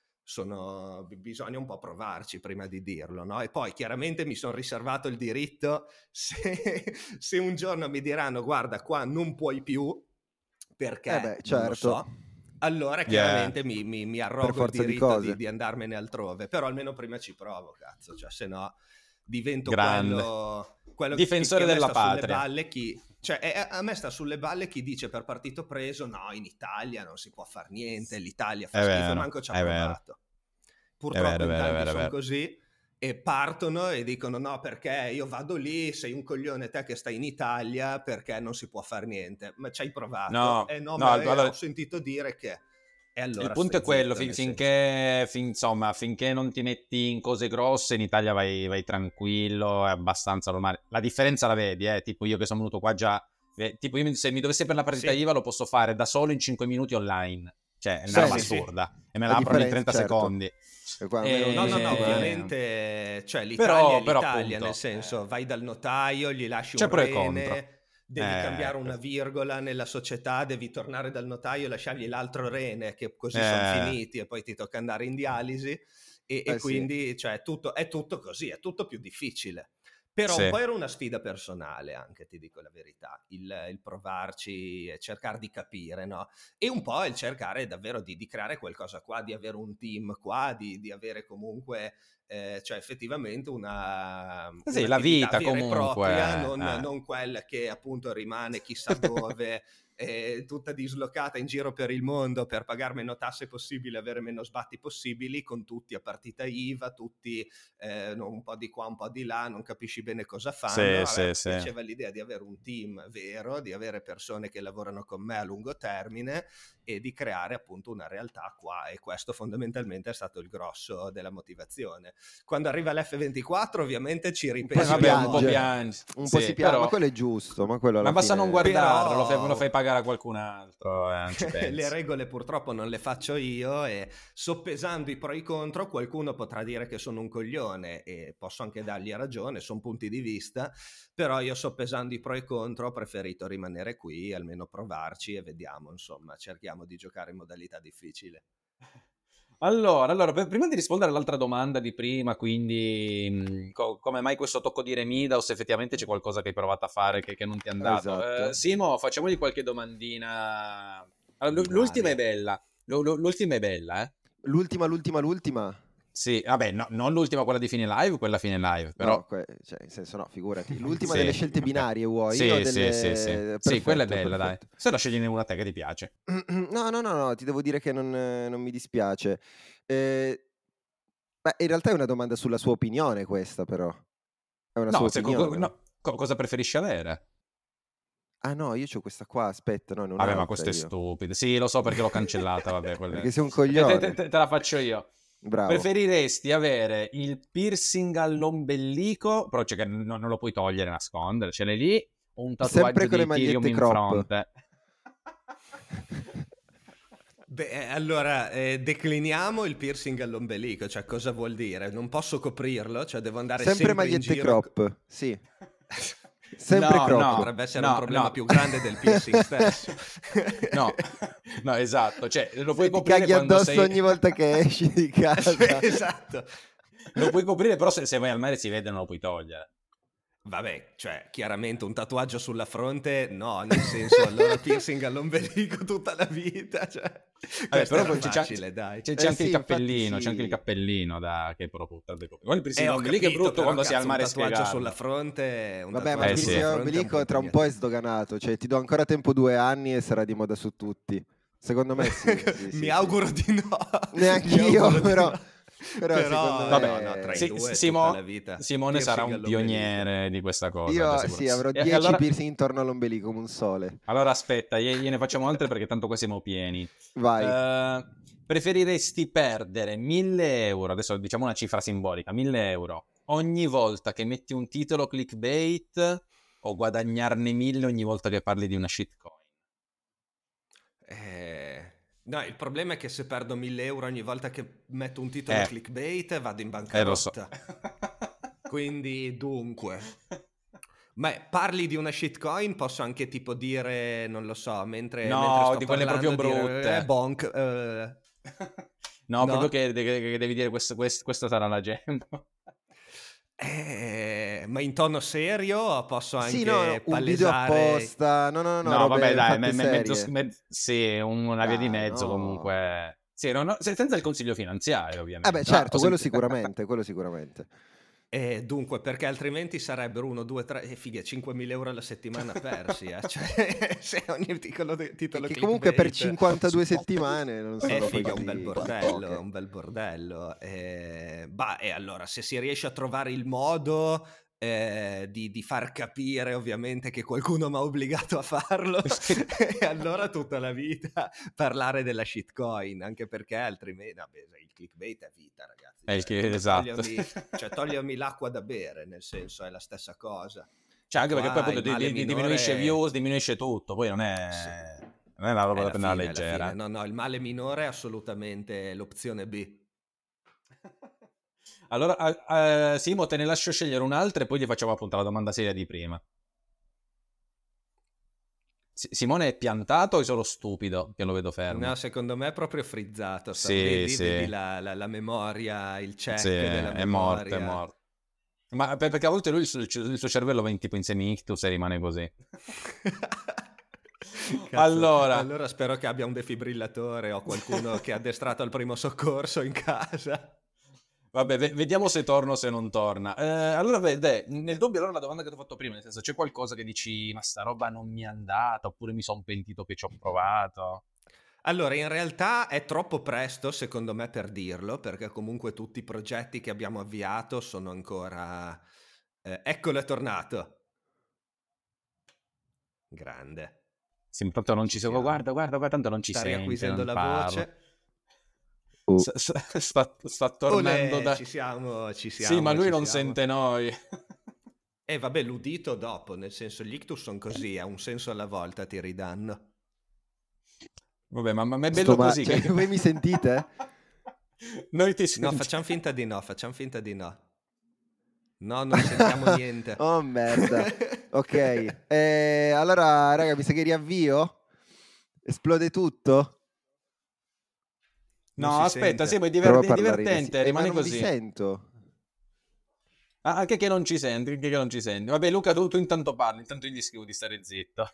sono, bisogna un po' provarci prima di dirlo, no? E poi chiaramente mi sono riservato il diritto, se, se un giorno mi diranno guarda qua non puoi più perché Eh beh, non lo certo. so, allora chiaramente Yeah. mi, mi, mi Per arrogo il forza di diritto cose. di, di andarmene altrove, però almeno prima ci provo, cazzo, cioè se no divento Grande. quello, quello Difensore che, che a me della sta sulle patria. balle chi, cioè è, a me sta sulle balle chi dice per partito preso no, in Italia non si può far niente, l'Italia fa È schifo, vero, manco ci ha è vero. provato. Purtroppo È vero, è in vero, è tanti vero, è sono vero. così e partono e dicono no perché io vado lì, sei un coglione te che stai in Italia perché non si può fare niente, ma ci hai provato? No, Eh no, no, ma eh, allora- ho sentito dire che... E allora il punto è stai quello, zitto, fin- nel senso. finché, fin- insomma, finché non ti metti in cose grosse, in Italia vai, vai tranquillo, è abbastanza normale. La differenza la vedi, eh? Tipo io che sono venuto qua già, eh, tipo io mi- se mi dovessi per la partita Sì. I V A lo posso fare da solo in cinque minuti online, cioè è Sì, una roba sì, sì. assurda, e me La la aprono in differenza, trenta certo. secondi. E qua almeno No, no, no, tutti Eh, quanti. ovviamente, cioè l'Italia Però- è però l'Italia, appunto, nel senso, eh, vai dal notaio, gli lasci c'è un pro e contro. rene, devi Eh, cambiare una virgola nella società, devi tornare dal notaio e lasciargli l'altro rene, che così Eh. sono finiti e poi ti tocca andare in dialisi e, e Eh sì. quindi, cioè, tutto, è tutto così, è tutto più difficile. Però Sì. un po' era una sfida personale anche, ti dico la verità, il, il provarci e cercare di capire, no? E un po' il cercare davvero di, di creare qualcosa qua, di avere un team qua, di, di avere comunque, eh, cioè effettivamente una, Sì, la un'attività vita vera e comunque, propria, non, eh. non quella che appunto rimane chissà dove, eh, tutta dislocata in giro per il mondo per pagare meno tasse possibili, avere meno sbatti possibili, con tutti a partita I V A, tutti eh, un po' di qua, un po' di là, non capisci bene cosa fanno. Sì, A me sì, sì. piaceva l'idea di avere un team vero, di avere persone che lavorano con me a lungo termine e di creare appunto una realtà qua, e questo fondamentalmente è stato il grosso della motivazione. Quando arriva l'F ventiquattro ovviamente ci Un po' ripensi si Eh, vabbè, un po' piange. piangi. Un po' Sì, si piange, però- ma quello è giusto, ma quello alla Ma basta fine- non guardarlo, Però- lo, fai, lo fai pagare a qualcun altro, eh, non ci pensi. le regole purtroppo non le faccio io, e soppesando i pro e i contro qualcuno potrà dire che sono un coglione e posso anche dargli ragione, sono punti di vista, però io soppesando i pro e i contro ho preferito rimanere qui, almeno provarci e vediamo, insomma, cerchiamo di giocare in modalità difficile. Allora, allora, per- prima di rispondere all'altra domanda di prima, quindi mh, co- come mai questo tocco di Remida, o se effettivamente c'è qualcosa che hai provato a fare che, che non ti è andato. Esatto. Eh, Simo, facciamogli qualche domandina. Allora, l- l'ultima è Binaria. bella. L- l- l'ultima è bella, eh? L'ultima, l'ultima, l'ultima. Sì, vabbè, no, non l'ultima, quella di fine live, quella fine live, però... No, que- cioè, in senso no, figurati. L'ultima Sì. delle scelte binarie vuoi? Sì, o sì, delle... sì, sì. Sì, Perfetto, quella è bella, perfetto. dai. Se la scegli una te che ti piace. No, no, no, no, ti devo dire che non, non mi dispiace. Eh, beh, in realtà è una domanda sulla sua opinione questa, però. È una No, sua se- opinione. co- no, co- cosa preferisci avere? Ah no, io c'ho questa qua, aspetta, no, non Vabbè, ma un'altra questo è io. stupido. Sì, lo so perché l'ho cancellata, vabbè. quelle- Perché sei un Te, coglione. te- te- te la faccio io. Bravo. Preferiresti avere il piercing all'ombelico, però cioè che non, non lo puoi togliere, nascondere, ce l'hai lì, o un Sempre tatuaggio con di le Ethereum magliette in crop. fronte? Beh, eh, allora, eh, decliniamo il piercing all'ombelico, cioè cosa vuol dire? Non posso coprirlo, cioè devo andare Sempre sempre, in magliette giro... crop, sì. Sempre No, crop. no. Potrebbe essere no, un problema no. più grande del piercing stesso. No, no, esatto, cioè lo puoi Se ti coprire caghi quando addosso sei... ogni volta che esci di casa. Esatto. Lo puoi coprire, però se, se vai al mare si vede non lo puoi togliere. Vabbè, cioè, chiaramente un tatuaggio sulla fronte, no, nel senso, allora piercing all'ombelico tutta la vita, cioè, Vabbè, però però c'è, facile, dai. c'è, c'è Eh anche sì, il cappellino, infatti c'è anche il sì. cappellino da, che però potrebbe coprire. Guarda il piercing Eh, ho all'ombelico è capito, brutto però, quando sei al cazzo, mare un tatuaggio spiegato. sulla fronte, un Vabbè, ma tatuaggio il Eh, sì. piercing sulla fronte è un all'ombelico po' tra un po' è impegnativo. sdoganato, cioè ti do ancora tempo due anni e sarà di moda su tutti. Secondo me sì. sì, Mi sì, sì. auguro di no. Neanch'io, Mi auguro di però- no. però secondo me- Vabbè, no, no, tra i Sì, due Simo- tutta la vita. Simone sarà Piercing un all'ombelico. pioniere di questa cosa. Io di sicuro. sì, avrò E dieci allora, piercing intorno all'ombelico come un sole. allora aspetta, glie- gliene facciamo altre perché tanto qua siamo pieni. Vai. Eh, preferiresti perdere mille euro, adesso diciamo una cifra simbolica, mille euro, ogni volta che metti un titolo clickbait o guadagnarne mille ogni volta che parli di una shitcoin? Eh, no, il problema è che se perdo mille euro ogni volta che metto un titolo Eh. clickbait vado in Eh, lo so. bancarotta. Quindi, dunque... Ma parli di una shitcoin, posso anche tipo dire, non lo so, mentre, No, mentre sto di quelle proprio parlando, dire, brutte. eh, bonk, eh. No, No. proprio che, che- che devi dire questo, questo, questo sarà la gem. Eh, ma in tono serio posso anche Sì, no, no, un video palesare... apposta. No, no, no, No, robe vabbè, dai, fatte me- me- mezzo, serie. me- sì, un- una via di Dai, mezzo no. comunque. Sì, no, no, se- senza il consiglio finanziario, ovviamente. Vabbè, certo, Ah, ho quello sentito- sicuramente, quello sicuramente. Eh, dunque, perché altrimenti sarebbero uno, due, tre, eh, fighe, cinquemila euro alla settimana persi, eh? Cioè, se ogni titolo, titolo Che comunque per clickbait- cinquantadue settimane non sono Eh, poi figa, così un bel bordello, poche. un bel bordello. Eh, bah, e allora, se si riesce a trovare il modo eh, di, di far capire, ovviamente, che qualcuno mi ha obbligato a farlo, e allora tutta la vita parlare della shitcoin, anche perché altrimenti, vabbè, il clickbait è vita, ragazzi. È il Cioè, che- come esatto. togliermi- cioè, togliermi l'acqua da bere, nel senso, è la stessa cosa. Cioè, anche perché Qua poi il appunto, di- male di- minore- diminuisce views, diminuisce tutto, poi non è, Sì. non è una roba È da la prendere alla fine, alla leggera. fine. No, no, il male minore è assolutamente l'opzione B. Allora, ah, ah, Simo, te ne lascio scegliere un'altra e poi gli facciamo appunto la domanda seria di prima. Si- Simone è piantato o è solo stupido? Che lo vedo fermo. No, secondo me è proprio frizzato. sta- Sì, vedi, sì. vedi la, la- la memoria, il check Sì, della è morto, memoria. è morto. Ma per- perché a volte lui il suo, il suo cervello va in tipo in semi-ictus e rimane così. Cazzo, Allora. allora spero che abbia un defibrillatore o qualcuno che è addestrato al primo soccorso in casa. Vabbè, ve- vediamo se torna o se non torna. Eh, allora, vede, nel dubbio, allora la domanda che ti ho fatto prima, nel senso, c'è qualcosa che dici, ma sta roba non mi è andata, oppure mi sono pentito che ci ho provato? Allora, in realtà è troppo presto, secondo me, per dirlo, perché comunque tutti i progetti che abbiamo avviato sono ancora... Eh, eccolo, è tornato. Grande. Sì, tanto non ci Ci sei, siamo. guarda, guarda, guarda, tanto non ci Sta sente, riacquisendo non la parla. voce. Uh, S- s- sta, sta tornando Olè, da... ci siamo, ci siamo. Sì, ma lui ci non siamo. sente noi. E vabbè, l'udito dopo, nel senso gli ictus sono così, a un senso alla volta ti ridanno. Vabbè, ma, ma è bello sto ma- così. cioè, che- voi mi sentite? Noi ti No, sentiamo. facciamo finta di no, facciamo finta di no. No, non sentiamo niente. Oh merda. Ok. Eh, allora, raga, mi sa che riavvio? Esplode tutto? Non No, si aspetta, sente. sì, ma è Provo a divert- è parlare divertente, insieme. Eh, rimane ma non così. vi sento. Ah, anche che non ci senti, anche che non ci senti. Vabbè, Luca, tu, tu intanto parli, intanto io gli scrivo di stare zitto.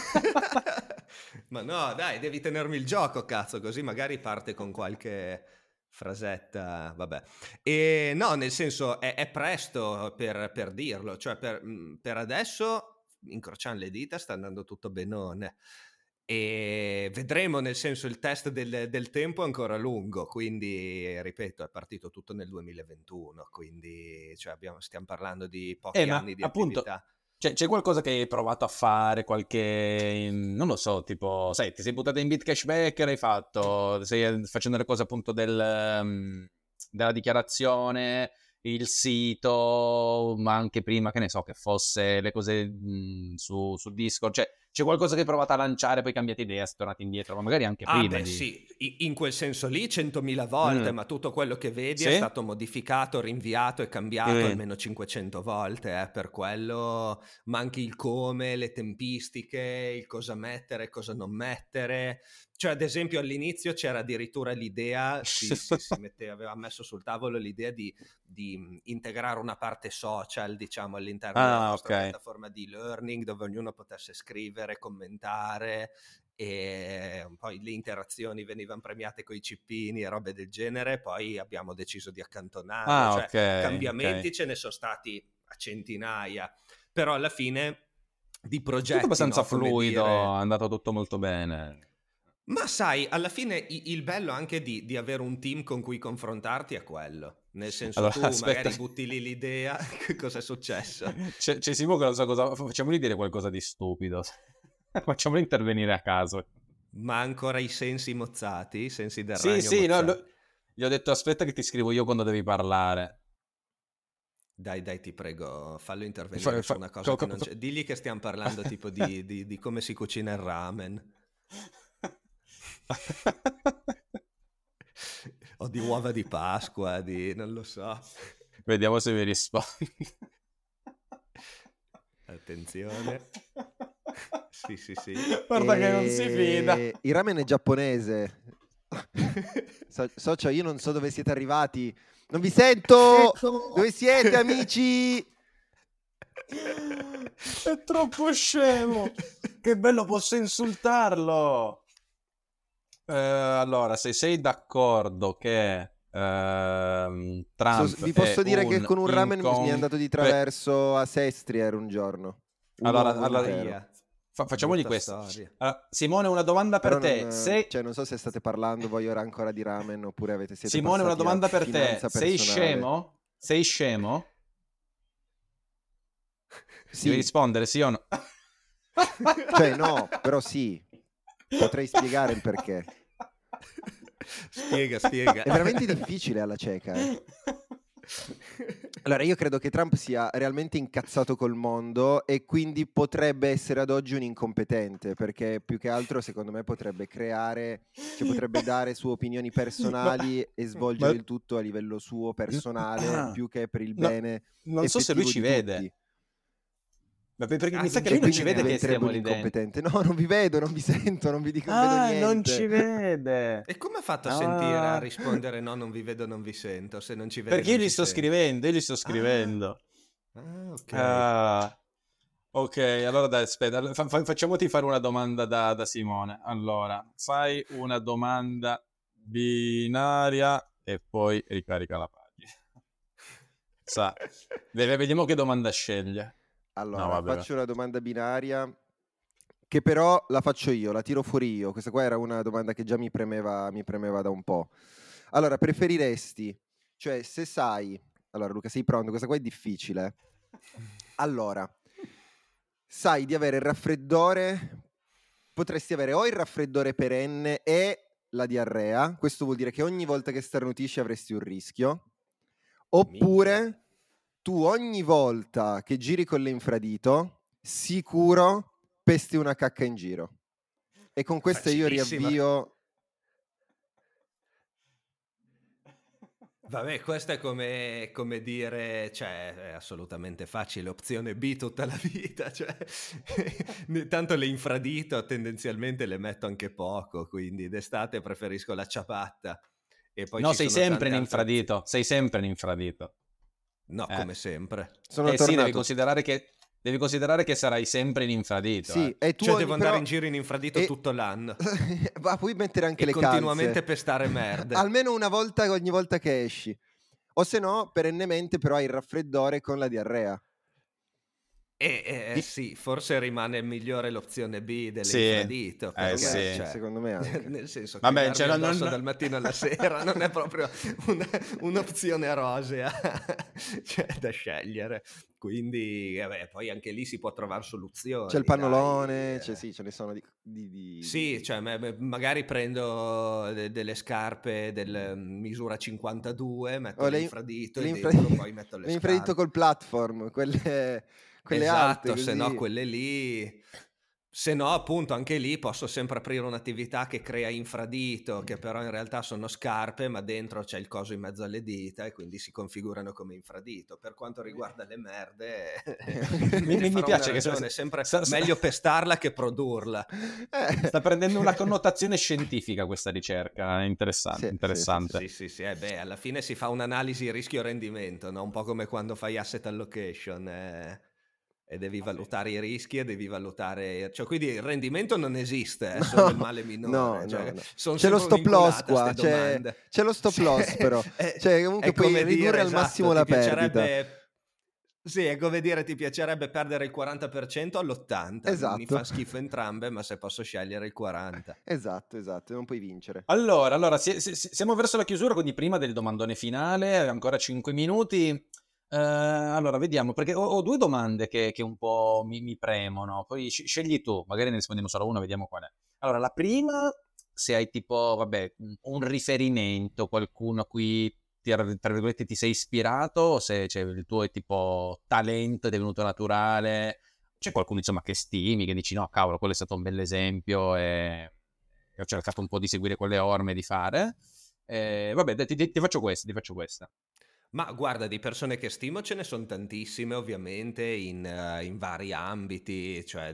Ma no, dai, devi tenermi il gioco, cazzo, così magari parte con qualche frasetta, vabbè. E no, nel senso, è, è presto per, per dirlo, cioè per, per adesso, incrociando le dita, sta andando tutto benone. E vedremo, nel senso, il test del, del tempo è ancora lungo, quindi, ripeto, è partito tutto nel duemilaventuno, quindi cioè, abbiamo, stiamo parlando di pochi Eh, ma anni di appunto, attività. C'è, c'è qualcosa che hai provato a fare, qualche, non lo so, tipo, sai, ti sei buttato in BitCashback, l'hai fatto, stai facendo le cose appunto del, um, della dichiarazione, il sito, ma anche prima, che ne so, che fosse le cose mh, su, su Discord, cioè c'è qualcosa che hai provato a lanciare, poi cambiate idea, sei tornato indietro, ma magari anche Ah prima beh di... sì, I- in quel senso lì centomila volte, Mm. ma tutto quello che vedi Sì? è stato modificato, rinviato e cambiato Mm. almeno cinquecento volte, eh, per quello, ma anche il come, le tempistiche, il cosa mettere, cosa non mettere. Cioè ad esempio all'inizio c'era addirittura l'idea, si, si, si metteva, aveva messo sul tavolo l'idea di, di integrare una parte social, diciamo, all'interno della Ah, nostra ok. piattaforma di learning, dove ognuno potesse scrivere, commentare, e poi le interazioni venivano premiate con i cippini e robe del genere. Poi abbiamo deciso di accantonarlo, Ah, cioè ok, cambiamenti ok. ce ne sono stati a centinaia, però alla fine di Tutto progetti, abbastanza no? Come fluido, dire... è andato tutto molto bene. Ma sai, alla fine i- il bello anche di, di avere un team con cui confrontarti è quello. Nel senso, Allora, tu aspetta. magari butti lì l'idea, che cosa è successo? C'è, c'è Simo che non so cosa... Facciamogli dire qualcosa di stupido. Facciamolo intervenire a caso. Ma ha ancora i sensi mozzati, i sensi del Sì, ragno sì, no, mozzati. no, gli ho detto aspetta che ti scrivo io quando devi parlare. Dai, dai, ti prego, fallo intervenire Fa- su fa- una cosa co- che co- non co- c'è. Digli che stiamo parlando tipo di, di- di come si cucina il ramen. O di uova di Pasqua, di... non lo so. Vediamo se mi rispondi. Attenzione. Sì, sì, sì. Guarda che non si fida. E... il ramen è giapponese. So- socio, io non so dove siete arrivati. Non vi sento! Dove siete, amici? È troppo scemo. Che bello, posso insultarlo. Eh, allora, se sei d'accordo che ehm, Trump So- vi posso è dire un che con un ramen incom- mi è andato di traverso a Sestriere un giorno. Un Allora, uovo allora- intero. Aia. Fa- facciamogli Brutta questo. storia. Allora, Simone, una domanda per Però te. non, Se... cioè, non so se state parlando voi ora ancora di ramen oppure avete siete Simone, una passati a domanda per te. finanza Sei personale. scemo? Sei scemo? Sì. Devi rispondere sì o no? Cioè no, però sì. Potrei spiegare il perché. Spiega, spiega. È veramente difficile alla cieca. Eh. Allora, io credo che Trump sia realmente incazzato col mondo e quindi potrebbe essere ad oggi un incompetente, perché più che altro, secondo me, potrebbe creare, cioè potrebbe dare sue opinioni personali Ma- e svolgere ma- il tutto a livello suo personale, Ah. più che per il No, bene non so se lui effettivo ci di vede. tutti. Ma perché Ah, mi sa che non lui ci non ci vede, vede che diventerebbe stiamo un ridendo. incompetente. No, non vi vedo, non vi sento, non vi dico, non vedo Ah, niente. non ci vede. E come ha fatto a Ah. sentire, a rispondere no, non vi vedo, non vi sento, se non ci vede Perché io non gli ci sto sente? scrivendo, io gli sto scrivendo. Ah, ok. Ah, ok, allora dai, aspetta, fa- fa- facciamoti fare una domanda da, da Simone. Allora, fai una domanda binaria e poi ricarica la pagina. Sa, Ve- vediamo che domanda sceglie. Allora, No, vabbè. faccio una domanda binaria che però la faccio io, la tiro fuori io. Questa qua era una domanda che già mi premeva, mi premeva da un po'. Allora, preferiresti, cioè se sai, allora Luca sei pronto? Questa qua è difficile. Allora, sai di avere il raffreddore, potresti avere o il raffreddore perenne e la diarrea, questo vuol dire che ogni volta che starnutisci avresti un rischio, oppure tu ogni volta che giri con l'infradito, sicuro pesti una cacca in giro. E con questa io Facilissima. riavvio... Vabbè, questo è come, come dire, cioè, è assolutamente facile, opzione B tutta la vita, cioè, tanto le infradito tendenzialmente le metto anche poco, quindi d'estate preferisco la ciabatta. E poi No, ci sei sono sempre in tante altre infradito, sei sempre in infradito. opzioni. No, Eh. come sempre. Sono Eh sì, tornato. devi considerare che, devi considerare che sarai sempre in infradito. Sì, eh. e tu Cioè ogni- devo però- andare in giro in infradito e- tutto l'anno Ma puoi mettere anche e le continuamente calze. pestare merde. Almeno una volta ogni volta che esci. O se no, perennemente però hai il raffreddore con la diarrea. E eh, Di- sì, forse rimane migliore l'opzione B Sì, dell'infradito, eh, perché, sì. cioè, Secondo me anche. nel senso, Vabbè, cagarmi cioè, non- addosso non- dal mattino alla sera non è proprio una- un'opzione rosea, cioè, da scegliere. Quindi, vabbè, poi anche lì si può trovare soluzioni. C'è il dai, pannolone, eh. cioè, sì, ce ne sono di... di, di- Sì, di- cioè me- me- magari prendo de- delle scarpe del misura cinquantadue, metto Oh, le, l'infradito e l'infra- dentro poi metto le l'infradito scarpe. col platform, quelle, quelle alte Esatto, se no così. quelle lì, se no appunto anche lì posso sempre aprire un'attività che crea infradito, che però in realtà sono scarpe, ma dentro c'è il coso in mezzo alle dita e quindi si configurano come infradito. Per quanto riguarda le merde, Mi- mi- mi farò piace una che sa- ragione, è sempre sa- sa- meglio pestarla che produrla. Eh, Sta prendendo una connotazione scientifica questa ricerca, è interessante, Sì, sì, interessante. Sì, sì, sì, eh beh, alla fine si fa un'analisi rischio-rendimento, no? Un po' come quando fai asset allocation, eh, e devi valutare i rischi e devi valutare... Cioè, quindi il rendimento non esiste, è solo il male minore. no, cioè, no, no. son C'è lo sempre stop loss un'inculata qua, ste c'è, domande. c'è lo stop loss però. è- Cioè, comunque è puoi come ridurre dire, al esatto, massimo ti la perdita. piacerebbe... Sì, è come dire ti piacerebbe perdere il quaranta per cento all'ottanta per cento. Mi Esatto. fa schifo entrambe, ma se posso scegliere il quaranta. Esatto, esatto, non puoi vincere. Allora, allora si- si- si- siamo verso la chiusura, quindi prima del domandone finale, ancora cinque minuti. Eh, allora, vediamo, perché ho, ho due domande che, che un po' mi, mi premono, poi sci- scegli tu, magari ne rispondiamo solo una, vediamo qual è. Allora, la prima, se hai tipo, vabbè, un riferimento, qualcuno a cui ti, tra virgolette, ti sei ispirato, o se cioè, il tuo è tipo talento, ed è venuto naturale, c'è qualcuno insomma che stimi, che dici no, cavolo, quello è stato un bell'esempio e ho cercato un po' di seguire quelle orme, di fare. Eh, vabbè, dai, ti, ti- ti faccio questa, ti faccio questa. Ma guarda, di persone che stimo ce ne sono tantissime, ovviamente, in, eh, in vari ambiti, cioè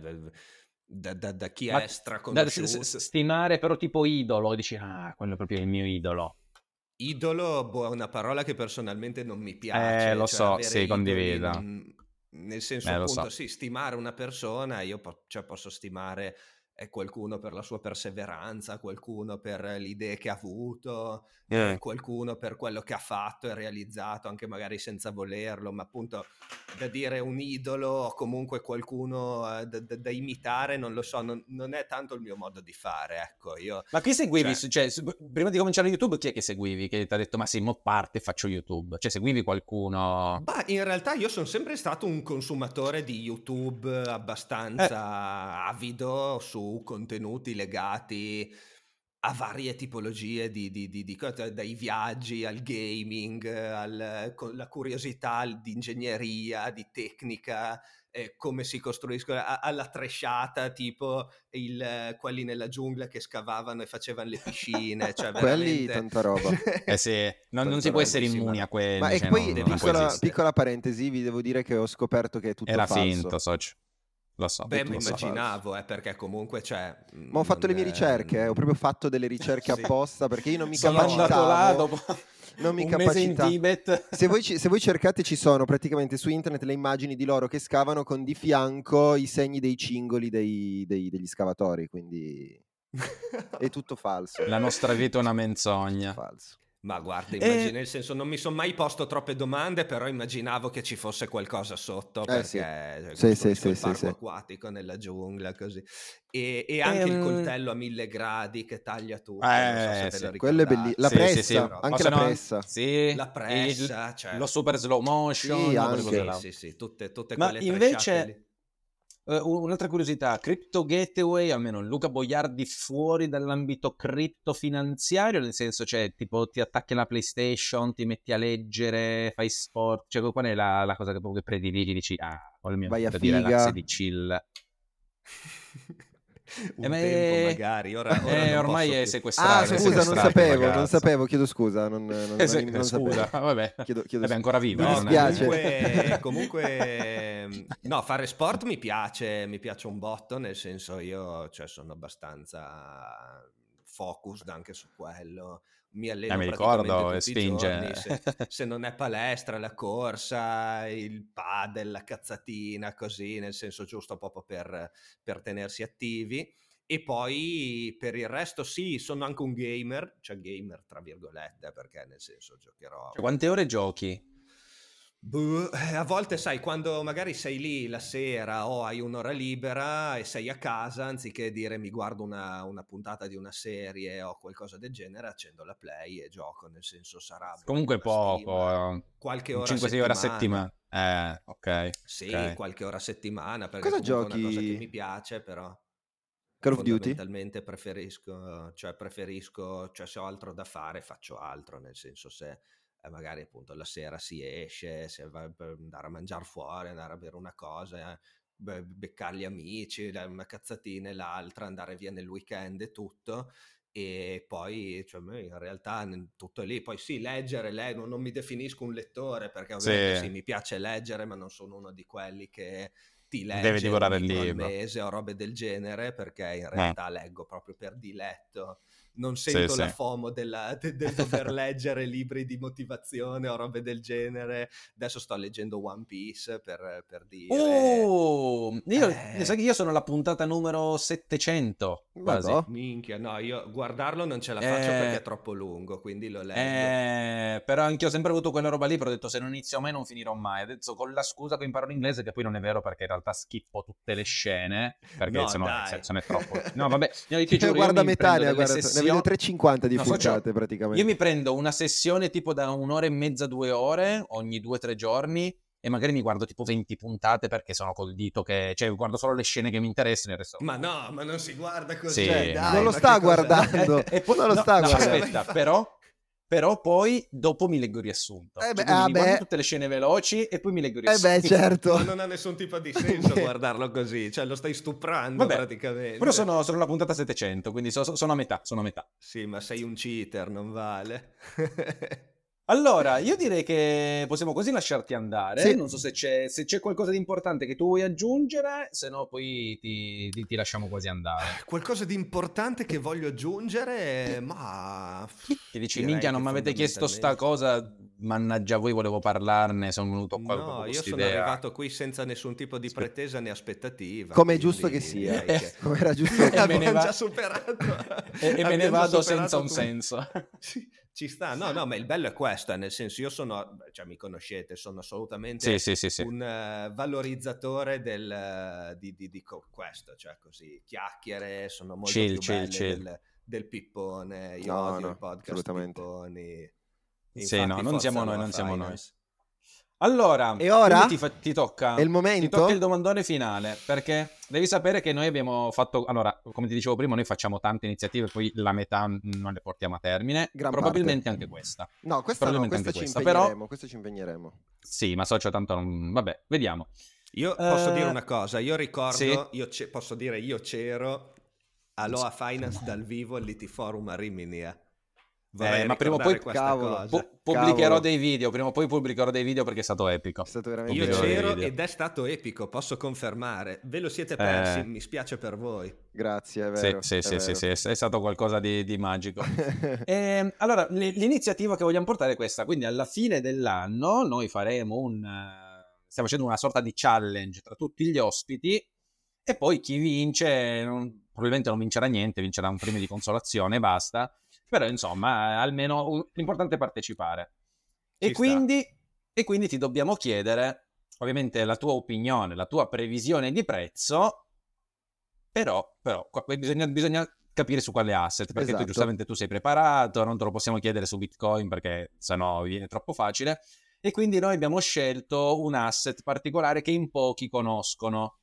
da, da- da chi Ma è da- s- straconosciuto. s- stimare però tipo idolo, dici ah, quello è proprio il mio idolo. Idolo, boh, è una parola che personalmente non mi piace, Eh, lo cioè so, avere sì, idoli condivido. non- nel senso Eh, lo appunto, so. sì, stimare una persona, io po- cioè, posso stimare eh, qualcuno per la sua perseveranza, qualcuno per le idee che ha avuto, eh, Eh. qualcuno per quello che ha fatto e realizzato, anche magari senza volerlo, ma appunto da dire un idolo o comunque qualcuno eh, da, da- da imitare, non lo so, non, non è tanto il mio modo di fare, ecco, io... Ma chi seguivi? Cioè- Cioè, su- prima di cominciare YouTube, chi è che seguivi? Che ti ha detto, ma sì, mo parte e faccio YouTube. Cioè, seguivi qualcuno? Ma in realtà io sono sempre stato un consumatore di YouTube abbastanza avido su contenuti legati a varie tipologie di, di, di, di cose, dai viaggi al gaming, al- con la curiosità di ingegneria, di tecnica, eh, come si costruiscono, a- alla tresciata, tipo il, eh, quelli nella giungla che scavavano e facevano le piscine, cioè Quelli, veramente... tanta roba. Eh sì, non, non si può essere Tantissima immuni a roba. quelli. Ma e cioè, poi, non, non può piccola, esistere. piccola parentesi, vi devo dire che ho scoperto che è tutto Era falso. finto, socio. Lo so. Beh, tutto mi lo so. immaginavo, eh, perché comunque c'è... Ma ho fatto le mie ricerche, eh, ho proprio fatto delle ricerche Sì. apposta perché io non mi Sono andato capacitavo. là dopo non mi un mese in capacitavo. Tibet. Se voi, ci- se voi cercate ci sono praticamente su internet le immagini di loro che scavano con di fianco i segni dei cingoli dei- dei- degli scavatori, quindi è tutto falso. La nostra vita è una menzogna. Falso. Ma guarda, Eh, immagina, nel senso, non mi sono mai posto troppe domande, però immaginavo che ci fosse qualcosa sotto, Eh, sì. perché Sì, costruisco sì, il sì, parco sì, sì. acquatico nella giungla, così. E, e anche il Ehm, coltello a mille gradi che taglia tutto, non so se Eh, te sì. lo Quello è ricordate. bellissimo. La Sì, pressa, sì, sì. però. anche O se la no, pressa. Sì, La pressa, il- cioè- lo super slow motion, Sì, quelle anche. cose Sì, là. sì, sì, tutte, tutte Ma quelle invece- trecciate lì. Eh, un'altra curiosità, Crypto Gateway, almeno Luca Boiardi fuori dall'ambito criptofinanziario, nel senso, cioè, tipo ti attacchi alla PlayStation, ti metti a leggere, fai sport, cioè qual è la, la cosa che proprio prediligi, dici, ah, ho il mio Vai a momento di relax figa. e di chill. Un Eh, ma tempo è- magari, ora, ora eh, non ormai posso è più. sequestrato. Ah, è scusa, non sequestrato il sapevo, non ragazzo. sapevo, chiedo scusa, non, non, Eh, sì, non- non scusa, sapevo. vabbè. Chiedo, chiedo Vabbè, ancora vivo. Mi eh, non è- dispiace. Comunque, comunque, no, fare sport mi piace, mi piace un botto, nel senso io cioè, sono abbastanza focused anche su quello. Mi alleno Eh, mi praticamente ricordo, tutti i spinge. giorni, se, se non è palestra, la corsa, il padel, la cazzatina, così, nel senso giusto proprio per, per tenersi attivi. E poi per il resto sì, sono anche un gamer, cioè gamer tra virgolette, perché nel senso giocherò... Cioè, quante ore giochi? Boh, eh, a volte sai, quando magari sei lì la sera o hai un'ora libera e sei a casa, anziché dire mi guardo una, una puntata di una serie o qualcosa del genere, accendo la Play e gioco, nel senso sarà boh, Comunque una poco, Steam, eh. qualche ora a cinque sei ore a settimana. settimana. Eh, ok. Sì, ok. qualche ora a settimana, perché Cosa comunque è una cosa che giochi? mi piace, però Call of Duty? fondamentalmente preferisco, cioè preferisco, cioè se ho altro da fare faccio altro, nel senso se eh, magari appunto la sera si esce, se va per andare a mangiare fuori, andare a bere una cosa, eh, be- beccare gli amici, la- una cazzatina e l'altra, andare via nel weekend e tutto. E poi cioè, me in realtà n- tutto è lì. Poi sì, leggere, le- non, non mi definisco un lettore, perché ovviamente sì, Sì, mi piace leggere, ma non sono uno di quelli che ti devi legge un divorare il libro al libro. mese o robe del genere, perché in Eh, realtà leggo proprio per diletto. Non sì, sento la sì. FOMO della- de- del dover leggere libri di motivazione o robe del genere. Adesso sto leggendo One Piece per, per dire... Uh, io, sai Eh, che io sono alla puntata numero settecento, quasi. Madò. minchia, no, io guardarlo non ce la faccio perché Eh, è troppo lungo, quindi lo leggo. eh, però anche ho sempre avuto quella roba lì, però ho detto se non inizio mai non finirò mai. Adesso con la scusa che imparo l'inglese, che poi non è vero perché in realtà schippo tutte le scene, perché No, sennò dai. se, se ne è troppo. No, vabbè, io ti giuro, io Guarda mi metà, prendo ne ha delle guardato. Ne vedo sessioni... tre e cinquanta di No, faccio... fullcate praticamente. Io mi prendo una sessione tipo da un'ora e mezza, due ore, ogni due o tre giorni, e magari mi guardo tipo venti puntate perché sono col dito che... Cioè, guardo solo le scene che mi interessano e il resto... Ma no, ma non si guarda così, Sì, Cioè, dai, non lo ma sta che cos'è? guardando. e, e poi, Non lo no, sta no, guardando. aspetta, però, però poi dopo mi leggo il riassunto. Eh beh, Cioè, quindi ah mi guardo beh. tutte le scene veloci e poi mi leggo il Eh beh, riassunto. certo. Ma non ha nessun tipo di senso guardarlo così, cioè lo stai stuprando Vabbè, praticamente. però sono, sono alla puntata settecento, quindi so- so- sono a metà, sono a metà. Sì, ma sei un cheater, non vale. Allora, io direi che possiamo così lasciarti andare. Sì. Non so se c'è, se c'è qualcosa di importante che tu vuoi aggiungere, se no poi ti, ti- ti lasciamo quasi andare. Qualcosa di importante che voglio aggiungere, ma... Che dici, direi minchia, non che mi avete chiesto sta fondamentalmente- cosa, mannaggia voi, volevo parlarne, sono venuto qua proprio No, con io sono quest'idea. arrivato qui senza nessun tipo di Aspe- pretesa né aspettativa. Come è quindi giusto che sia. direi che- Come era giusto che E me ne Abbiamo va- già superato. E, e me ne Abbiamo già vado superato senza un tutto. senso. Sì, ci sta, no, no, ma il bello è questo, eh, nel senso io sono, cioè mi conoscete, sono assolutamente Sì, sì, sì, sì. un uh, valorizzatore del, uh, di, di, di co- questo, cioè così, chiacchiere sono molto Chill, più chill, belle chill. Del, del pippone, io No, odio no, i podcast assolutamente. pipponi. Sì, Infatti, no, non forza siamo noi, Aloha non siamo noi. Finance. Allora, E ora? quindi ti, fa- ti tocca, È il ti momento? tocca il domandone finale, perché devi sapere che noi abbiamo fatto, allora, come ti dicevo prima, noi facciamo tante iniziative, poi la metà non le portiamo a termine, Gran probabilmente parte. anche questa. No, questa no, Probabilmente questa anche ci questa, impegneremo, però questa ci impegneremo. sì, ma socio tanto non... vabbè, vediamo. Io posso Eh, dire una cosa, io ricordo, sì. io ce- posso dire io c'ero Aloha Finance dal vivo al Litiforum a Rimini. eh. Vorrei Eh, ma prima o ricordare poi- questa Cavolo. cosa. Pu- pubblicherò Cavolo. dei video, prima o poi pubblicherò dei video perché è stato epico. È stato veramente Io Pubblicherò dei c'ero video. ed è stato epico, posso confermare. Ve lo siete persi, Eh. mi spiace per voi. Grazie, è Sì, vero. sì, è sì, sì, vero. sì, è stato qualcosa di, di magico. Ehm, allora, l- l'iniziativa che vogliamo portare è questa, quindi alla fine dell'anno noi faremo un... eh, stiamo facendo una sorta di challenge tra tutti gli ospiti e poi chi vince, non- probabilmente non vincerà niente, vincerà un premio di consolazione e basta, però insomma, eh, almeno un- l'importante è partecipare. Ci E sta. quindi, e quindi ti dobbiamo chiedere, ovviamente, la tua opinione, la tua previsione di prezzo, però, però qua bisogna, bisogna capire su quale asset, perché Esatto. tu giustamente tu sei preparato, non te lo possiamo chiedere su Bitcoin perché sennò viene troppo facile, e quindi noi abbiamo scelto un asset particolare che in pochi conoscono.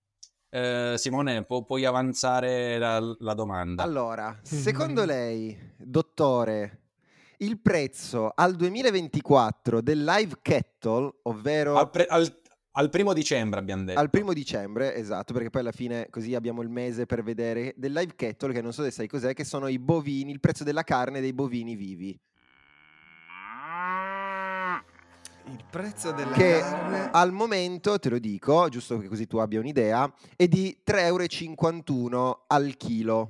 Eh, Simone, pu- puoi avanzare la, la domanda? Allora, secondo lei, dottore, il prezzo al duemilaventiquattro del live kettle, ovvero Al, pre- al- al primo dicembre abbiamo detto. al primo dicembre, esatto, perché poi alla fine così abbiamo il mese per vedere, del live kettle, che non so se sai cos'è, che sono i bovini, il prezzo della carne dei bovini vivi, Il prezzo della che carne... al momento, te lo dico, giusto che così tu abbia un'idea, è di tre e cinquantuno euro al chilo.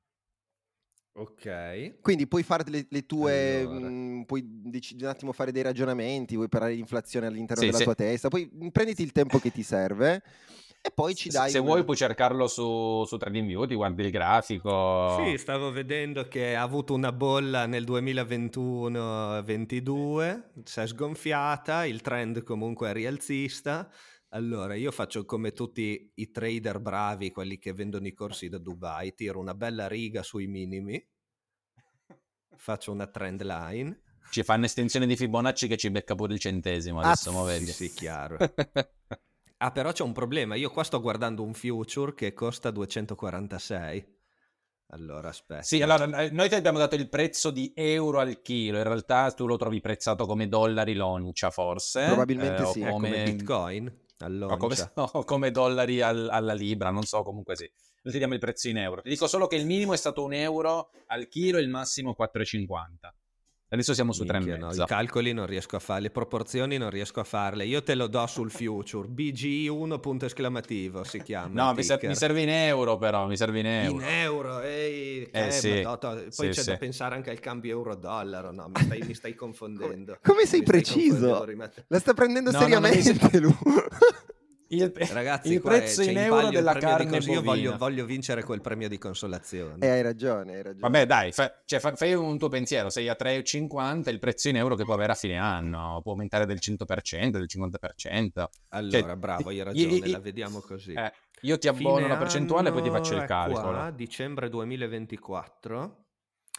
Ok. Quindi puoi fare le, le tue, Allora. mh, puoi decidere un attimo fare dei ragionamenti, vuoi parlare di inflazione all'interno Sì, della sì. tua testa, poi mh, prenditi il tempo che ti serve e poi ci Se, dai se una... vuoi puoi cercarlo su, su TradingView, ti guardi il grafico. Sì, stavo vedendo che ha avuto una bolla nel duemilaventuno ventidue, si è sgonfiata, il trend comunque è rialzista. Allora, io faccio come tutti i trader bravi, quelli che vendono i corsi da Dubai, tiro una bella riga sui minimi, faccio una trend line. Ci fa un'estensione di Fibonacci che ci becca pure il centesimo adesso, Ah, mo Sì, vedi. sì, chiaro. Ah, però c'è un problema. Io qua sto guardando un future che costa duecentoquarantasei. Allora, aspetta. Sì, allora eh, noi ti abbiamo dato il prezzo di euro al chilo, in realtà tu lo trovi prezzato come dollari l'oncia forse. Probabilmente o sì. È come come, Bitcoin o all'oncia. come, o come dollari al- alla libra, non so, comunque sì. Noi ti diamo il prezzo in euro. Ti dico solo che il minimo è stato un euro al chilo e il massimo quattro e cinquanta. Adesso siamo su tre e Minchia, no, mezzo. i calcoli non riesco a fare, le proporzioni non riesco a farle. Io te lo do sul future. B G I uno punto esclamativo si chiama. No, il mi, ser- ticker. mi serve in euro però, mi serve in euro. In euro, ehi, Eh, eh, sì. madonna, poi Sì, c'è sì. da pensare anche al cambio euro-dollaro. No, mi stai, mi stai confondendo. Come sei Mi stai preciso? confondendo, rimetto- La sta prendendo No, no, non mi seriamente lui. Il, Ragazzi, il qua è- prezzo c'è in in euro palio il della premio di carne cons- Io bovina. voglio, voglio vincere quel premio di consolazione. Eh, hai ragione, hai ragione. Vabbè, dai, fa- cioè, fa- fai un tuo pensiero. Sei a tre e cinquanta, il prezzo in euro che può avere a fine anno può aumentare del cento per cento, del cinquanta per cento. Allora, Cioè, bravo, hai i- ragione, i- la vediamo così. eh, io ti abbono Fine la percentuale e poi ti faccio il anno è calcolo. qua, dicembre duemilaventiquattro.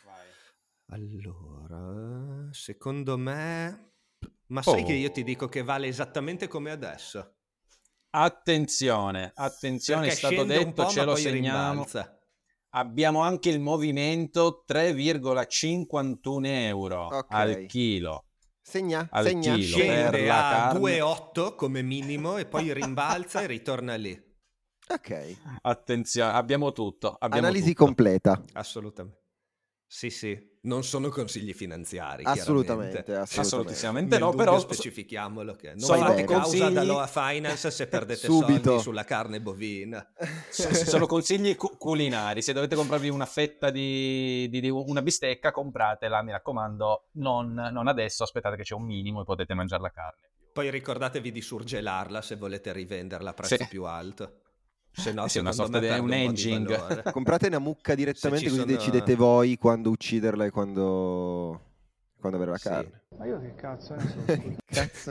Allora, secondo me... Ma sai Oh. che io ti dico che vale esattamente come adesso? Attenzione, attenzione, Perché è stato scende un detto, po', ce ma lo poi segniamo. rimbalza. Abbiamo anche il movimento tre virgola cinquantuno euro Ok. al chilo. Segna, Al segna. chilo. per Scende la a carne. due virgola otto come minimo e poi rimbalza e ritorna lì. Ok. Attenzione, abbiamo tutto. Abbiamo Analisi tutto. completa. Assolutamente. Sì, sì. Non sono consigli finanziari, Assolutamente, chiaramente. assolutamente. Assolutamente Nel no, dubbio però specifichiamolo che non sono fate causa consigli- dall'O A Finance se perdete Subito. soldi sulla carne bovina. S- sono consigli cu- culinari. Se dovete comprarvi una fetta di, di- di una bistecca, compratela, mi raccomando, non, non adesso, aspettate che c'è un minimo e potete mangiare la carne. Poi ricordatevi di surgelarla se volete rivenderla a prezzo Sì. più alto. Se no, Eh sì, una secondo sorta me di- perde un un po' di edging. valore. Comprate una mucca direttamente Se ci così sono- decidete voi quando ucciderla e quando, quando avere la Sì. carne. Ma io che cazzo ne so? Cazzo.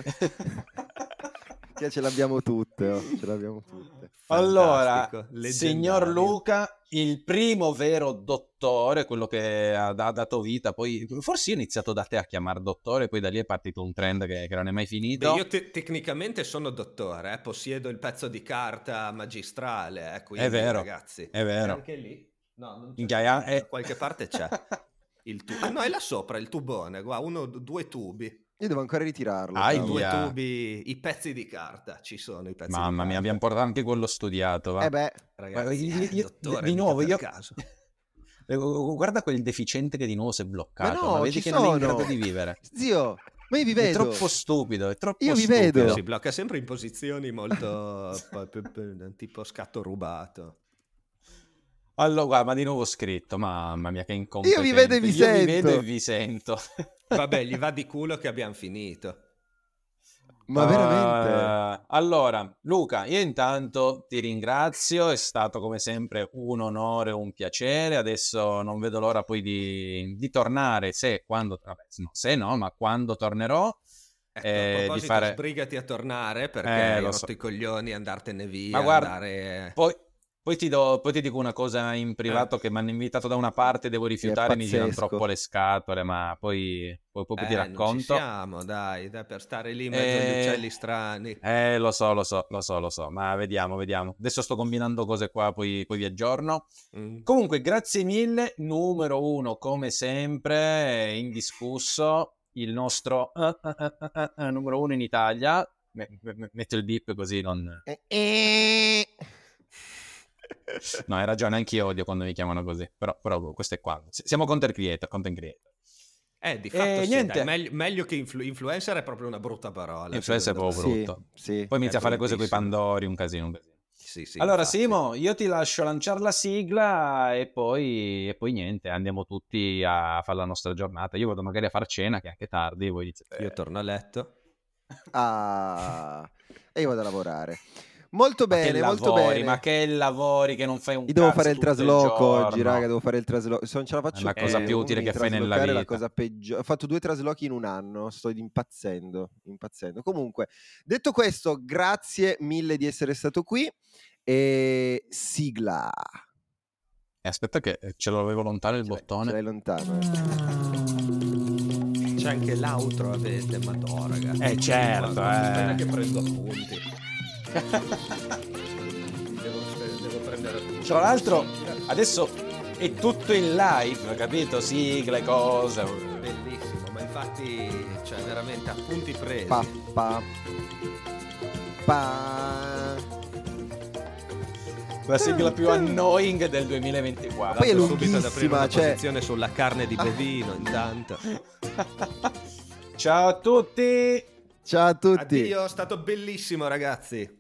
Che ce l'abbiamo tutte, oh, ce l'abbiamo tutte. Allora, Fantastico, signor leggendario. Luca, il primo vero dottore, quello che ha, ha dato vita, poi forse io ho iniziato da te a chiamare dottore, poi da lì è partito un trend che, che non è mai finito. Beh, io te- tecnicamente sono dottore, eh, possiedo il pezzo di carta magistrale, eh, quindi, È vero, ragazzi. è vero. E anche lì? No, non c'è. Minchia, eh. Da qualche parte c'è. Il tu- ah, no, è là sopra, il tubone, guarda, uno, due tubi. Io devo ancora ritirarlo. Aia. cavolo. Due tubi, i pezzi di carta, ci sono i pezzi di Mamma carta. mia, abbiamo portato anche quello studiato, va. Eh beh, Ragazzi, Io- io- dottore, di mica nuovo, per io- caso. Guarda quel deficiente che di nuovo si è bloccato, Ma no, ma vedi ci che non è in sono. grado di vivere. zio, ma io vi È vedo. troppo stupido, è troppo Io vi stupido. vedo. Si blocca sempre in posizioni molto p- p- p- tipo scatto rubato. Allora, guarda, ma di nuovo scritto, mamma mia che incompetente. Io vi vedo e vi Io sento. vi vedo e vi sento. Vabbè, gli va di culo che abbiamo finito. Ma veramente? Uh, allora, Luca, io intanto ti ringrazio, è stato come sempre un onore, un piacere. Adesso non vedo l'ora poi di, di tornare, se quando, vabbè, no, se no, ma quando tornerò. Ecco, eh, a di proposito, fare... sbrigati a tornare perché Eh, hai lo rotto so. i coglioni, andartene via, Ma guarda, andare... poi, poi, ti do, poi ti dico una cosa in privato, che mi hanno invitato da una parte, devo rifiutare, mi girano pazzesco. troppo le scatole, ma poi, poi, poi ti Eh, non ci racconto. siamo, dai, dai, per stare lì in mezzo agli Eh, uccelli strani. Eh, lo so, lo so, lo so, lo so, ma vediamo, vediamo. Adesso sto combinando cose qua, poi, poi vi aggiorno. Mm. Comunque, grazie mille, numero uno, come sempre, indiscusso, il nostro uh, uh, uh, uh, uh, numero uno in Italia. Me- me- Metto il beep così non... Eh, eh. No, hai ragione, anch'io odio quando mi chiamano così, però, però questo è qua. S- Siamo content creator, content creator. Eh, di fatto Eh, sì, niente. dai, meglio, meglio che influ- influencer è proprio una brutta parola. Influencer è secondo proprio me. brutto. Sì, sì. Poi inizia È a fare cose con i bruttissimo. pandori, un casino, un casino. Sì, sì, Allora, infatti. Simo, io ti lascio lanciare la sigla e poi, e poi niente, andiamo tutti a fare la nostra giornata. Io vado magari a far cena, che è anche tardi, voi iniziate... Io torno a letto. Ah, e io vado a lavorare. Molto Ma che bene, molto lavori, bene. ma che lavori che non fai un Io devo cazzo fare il tutto trasloco giorno. oggi, raga, devo fare il trasloco. Se non ce la faccio È la cosa più, più utile mi che fai nella traslocare è la vita. cosa peggiore. Ho fatto due traslochi in un anno, sto impazzendo, impazzendo. Comunque, detto questo, grazie mille di essere stato qui e sigla. E aspetta che ce l'avevo lontano il Ce bottone. l'hai lontano. Eh. C'è anche l'outro, avete, madò, ragazzi. Eh, certo, Guarda, aspetta eh. che prendo appunti. devo, devo prendere appunti. Tra l'altro, adesso è tutto in live, capito? Sigle, cose. Bellissimo, ma infatti, cioè, veramente appunti presi. Pa, pa, pa. La sigla più annoying del duemilaventiquattro. Poi è Vado subito ad aprire lunghissima, una cioè- posizione sulla carne di bovino, intanto. Ciao a tutti. Ciao a tutti. Addio, è stato bellissimo, ragazzi.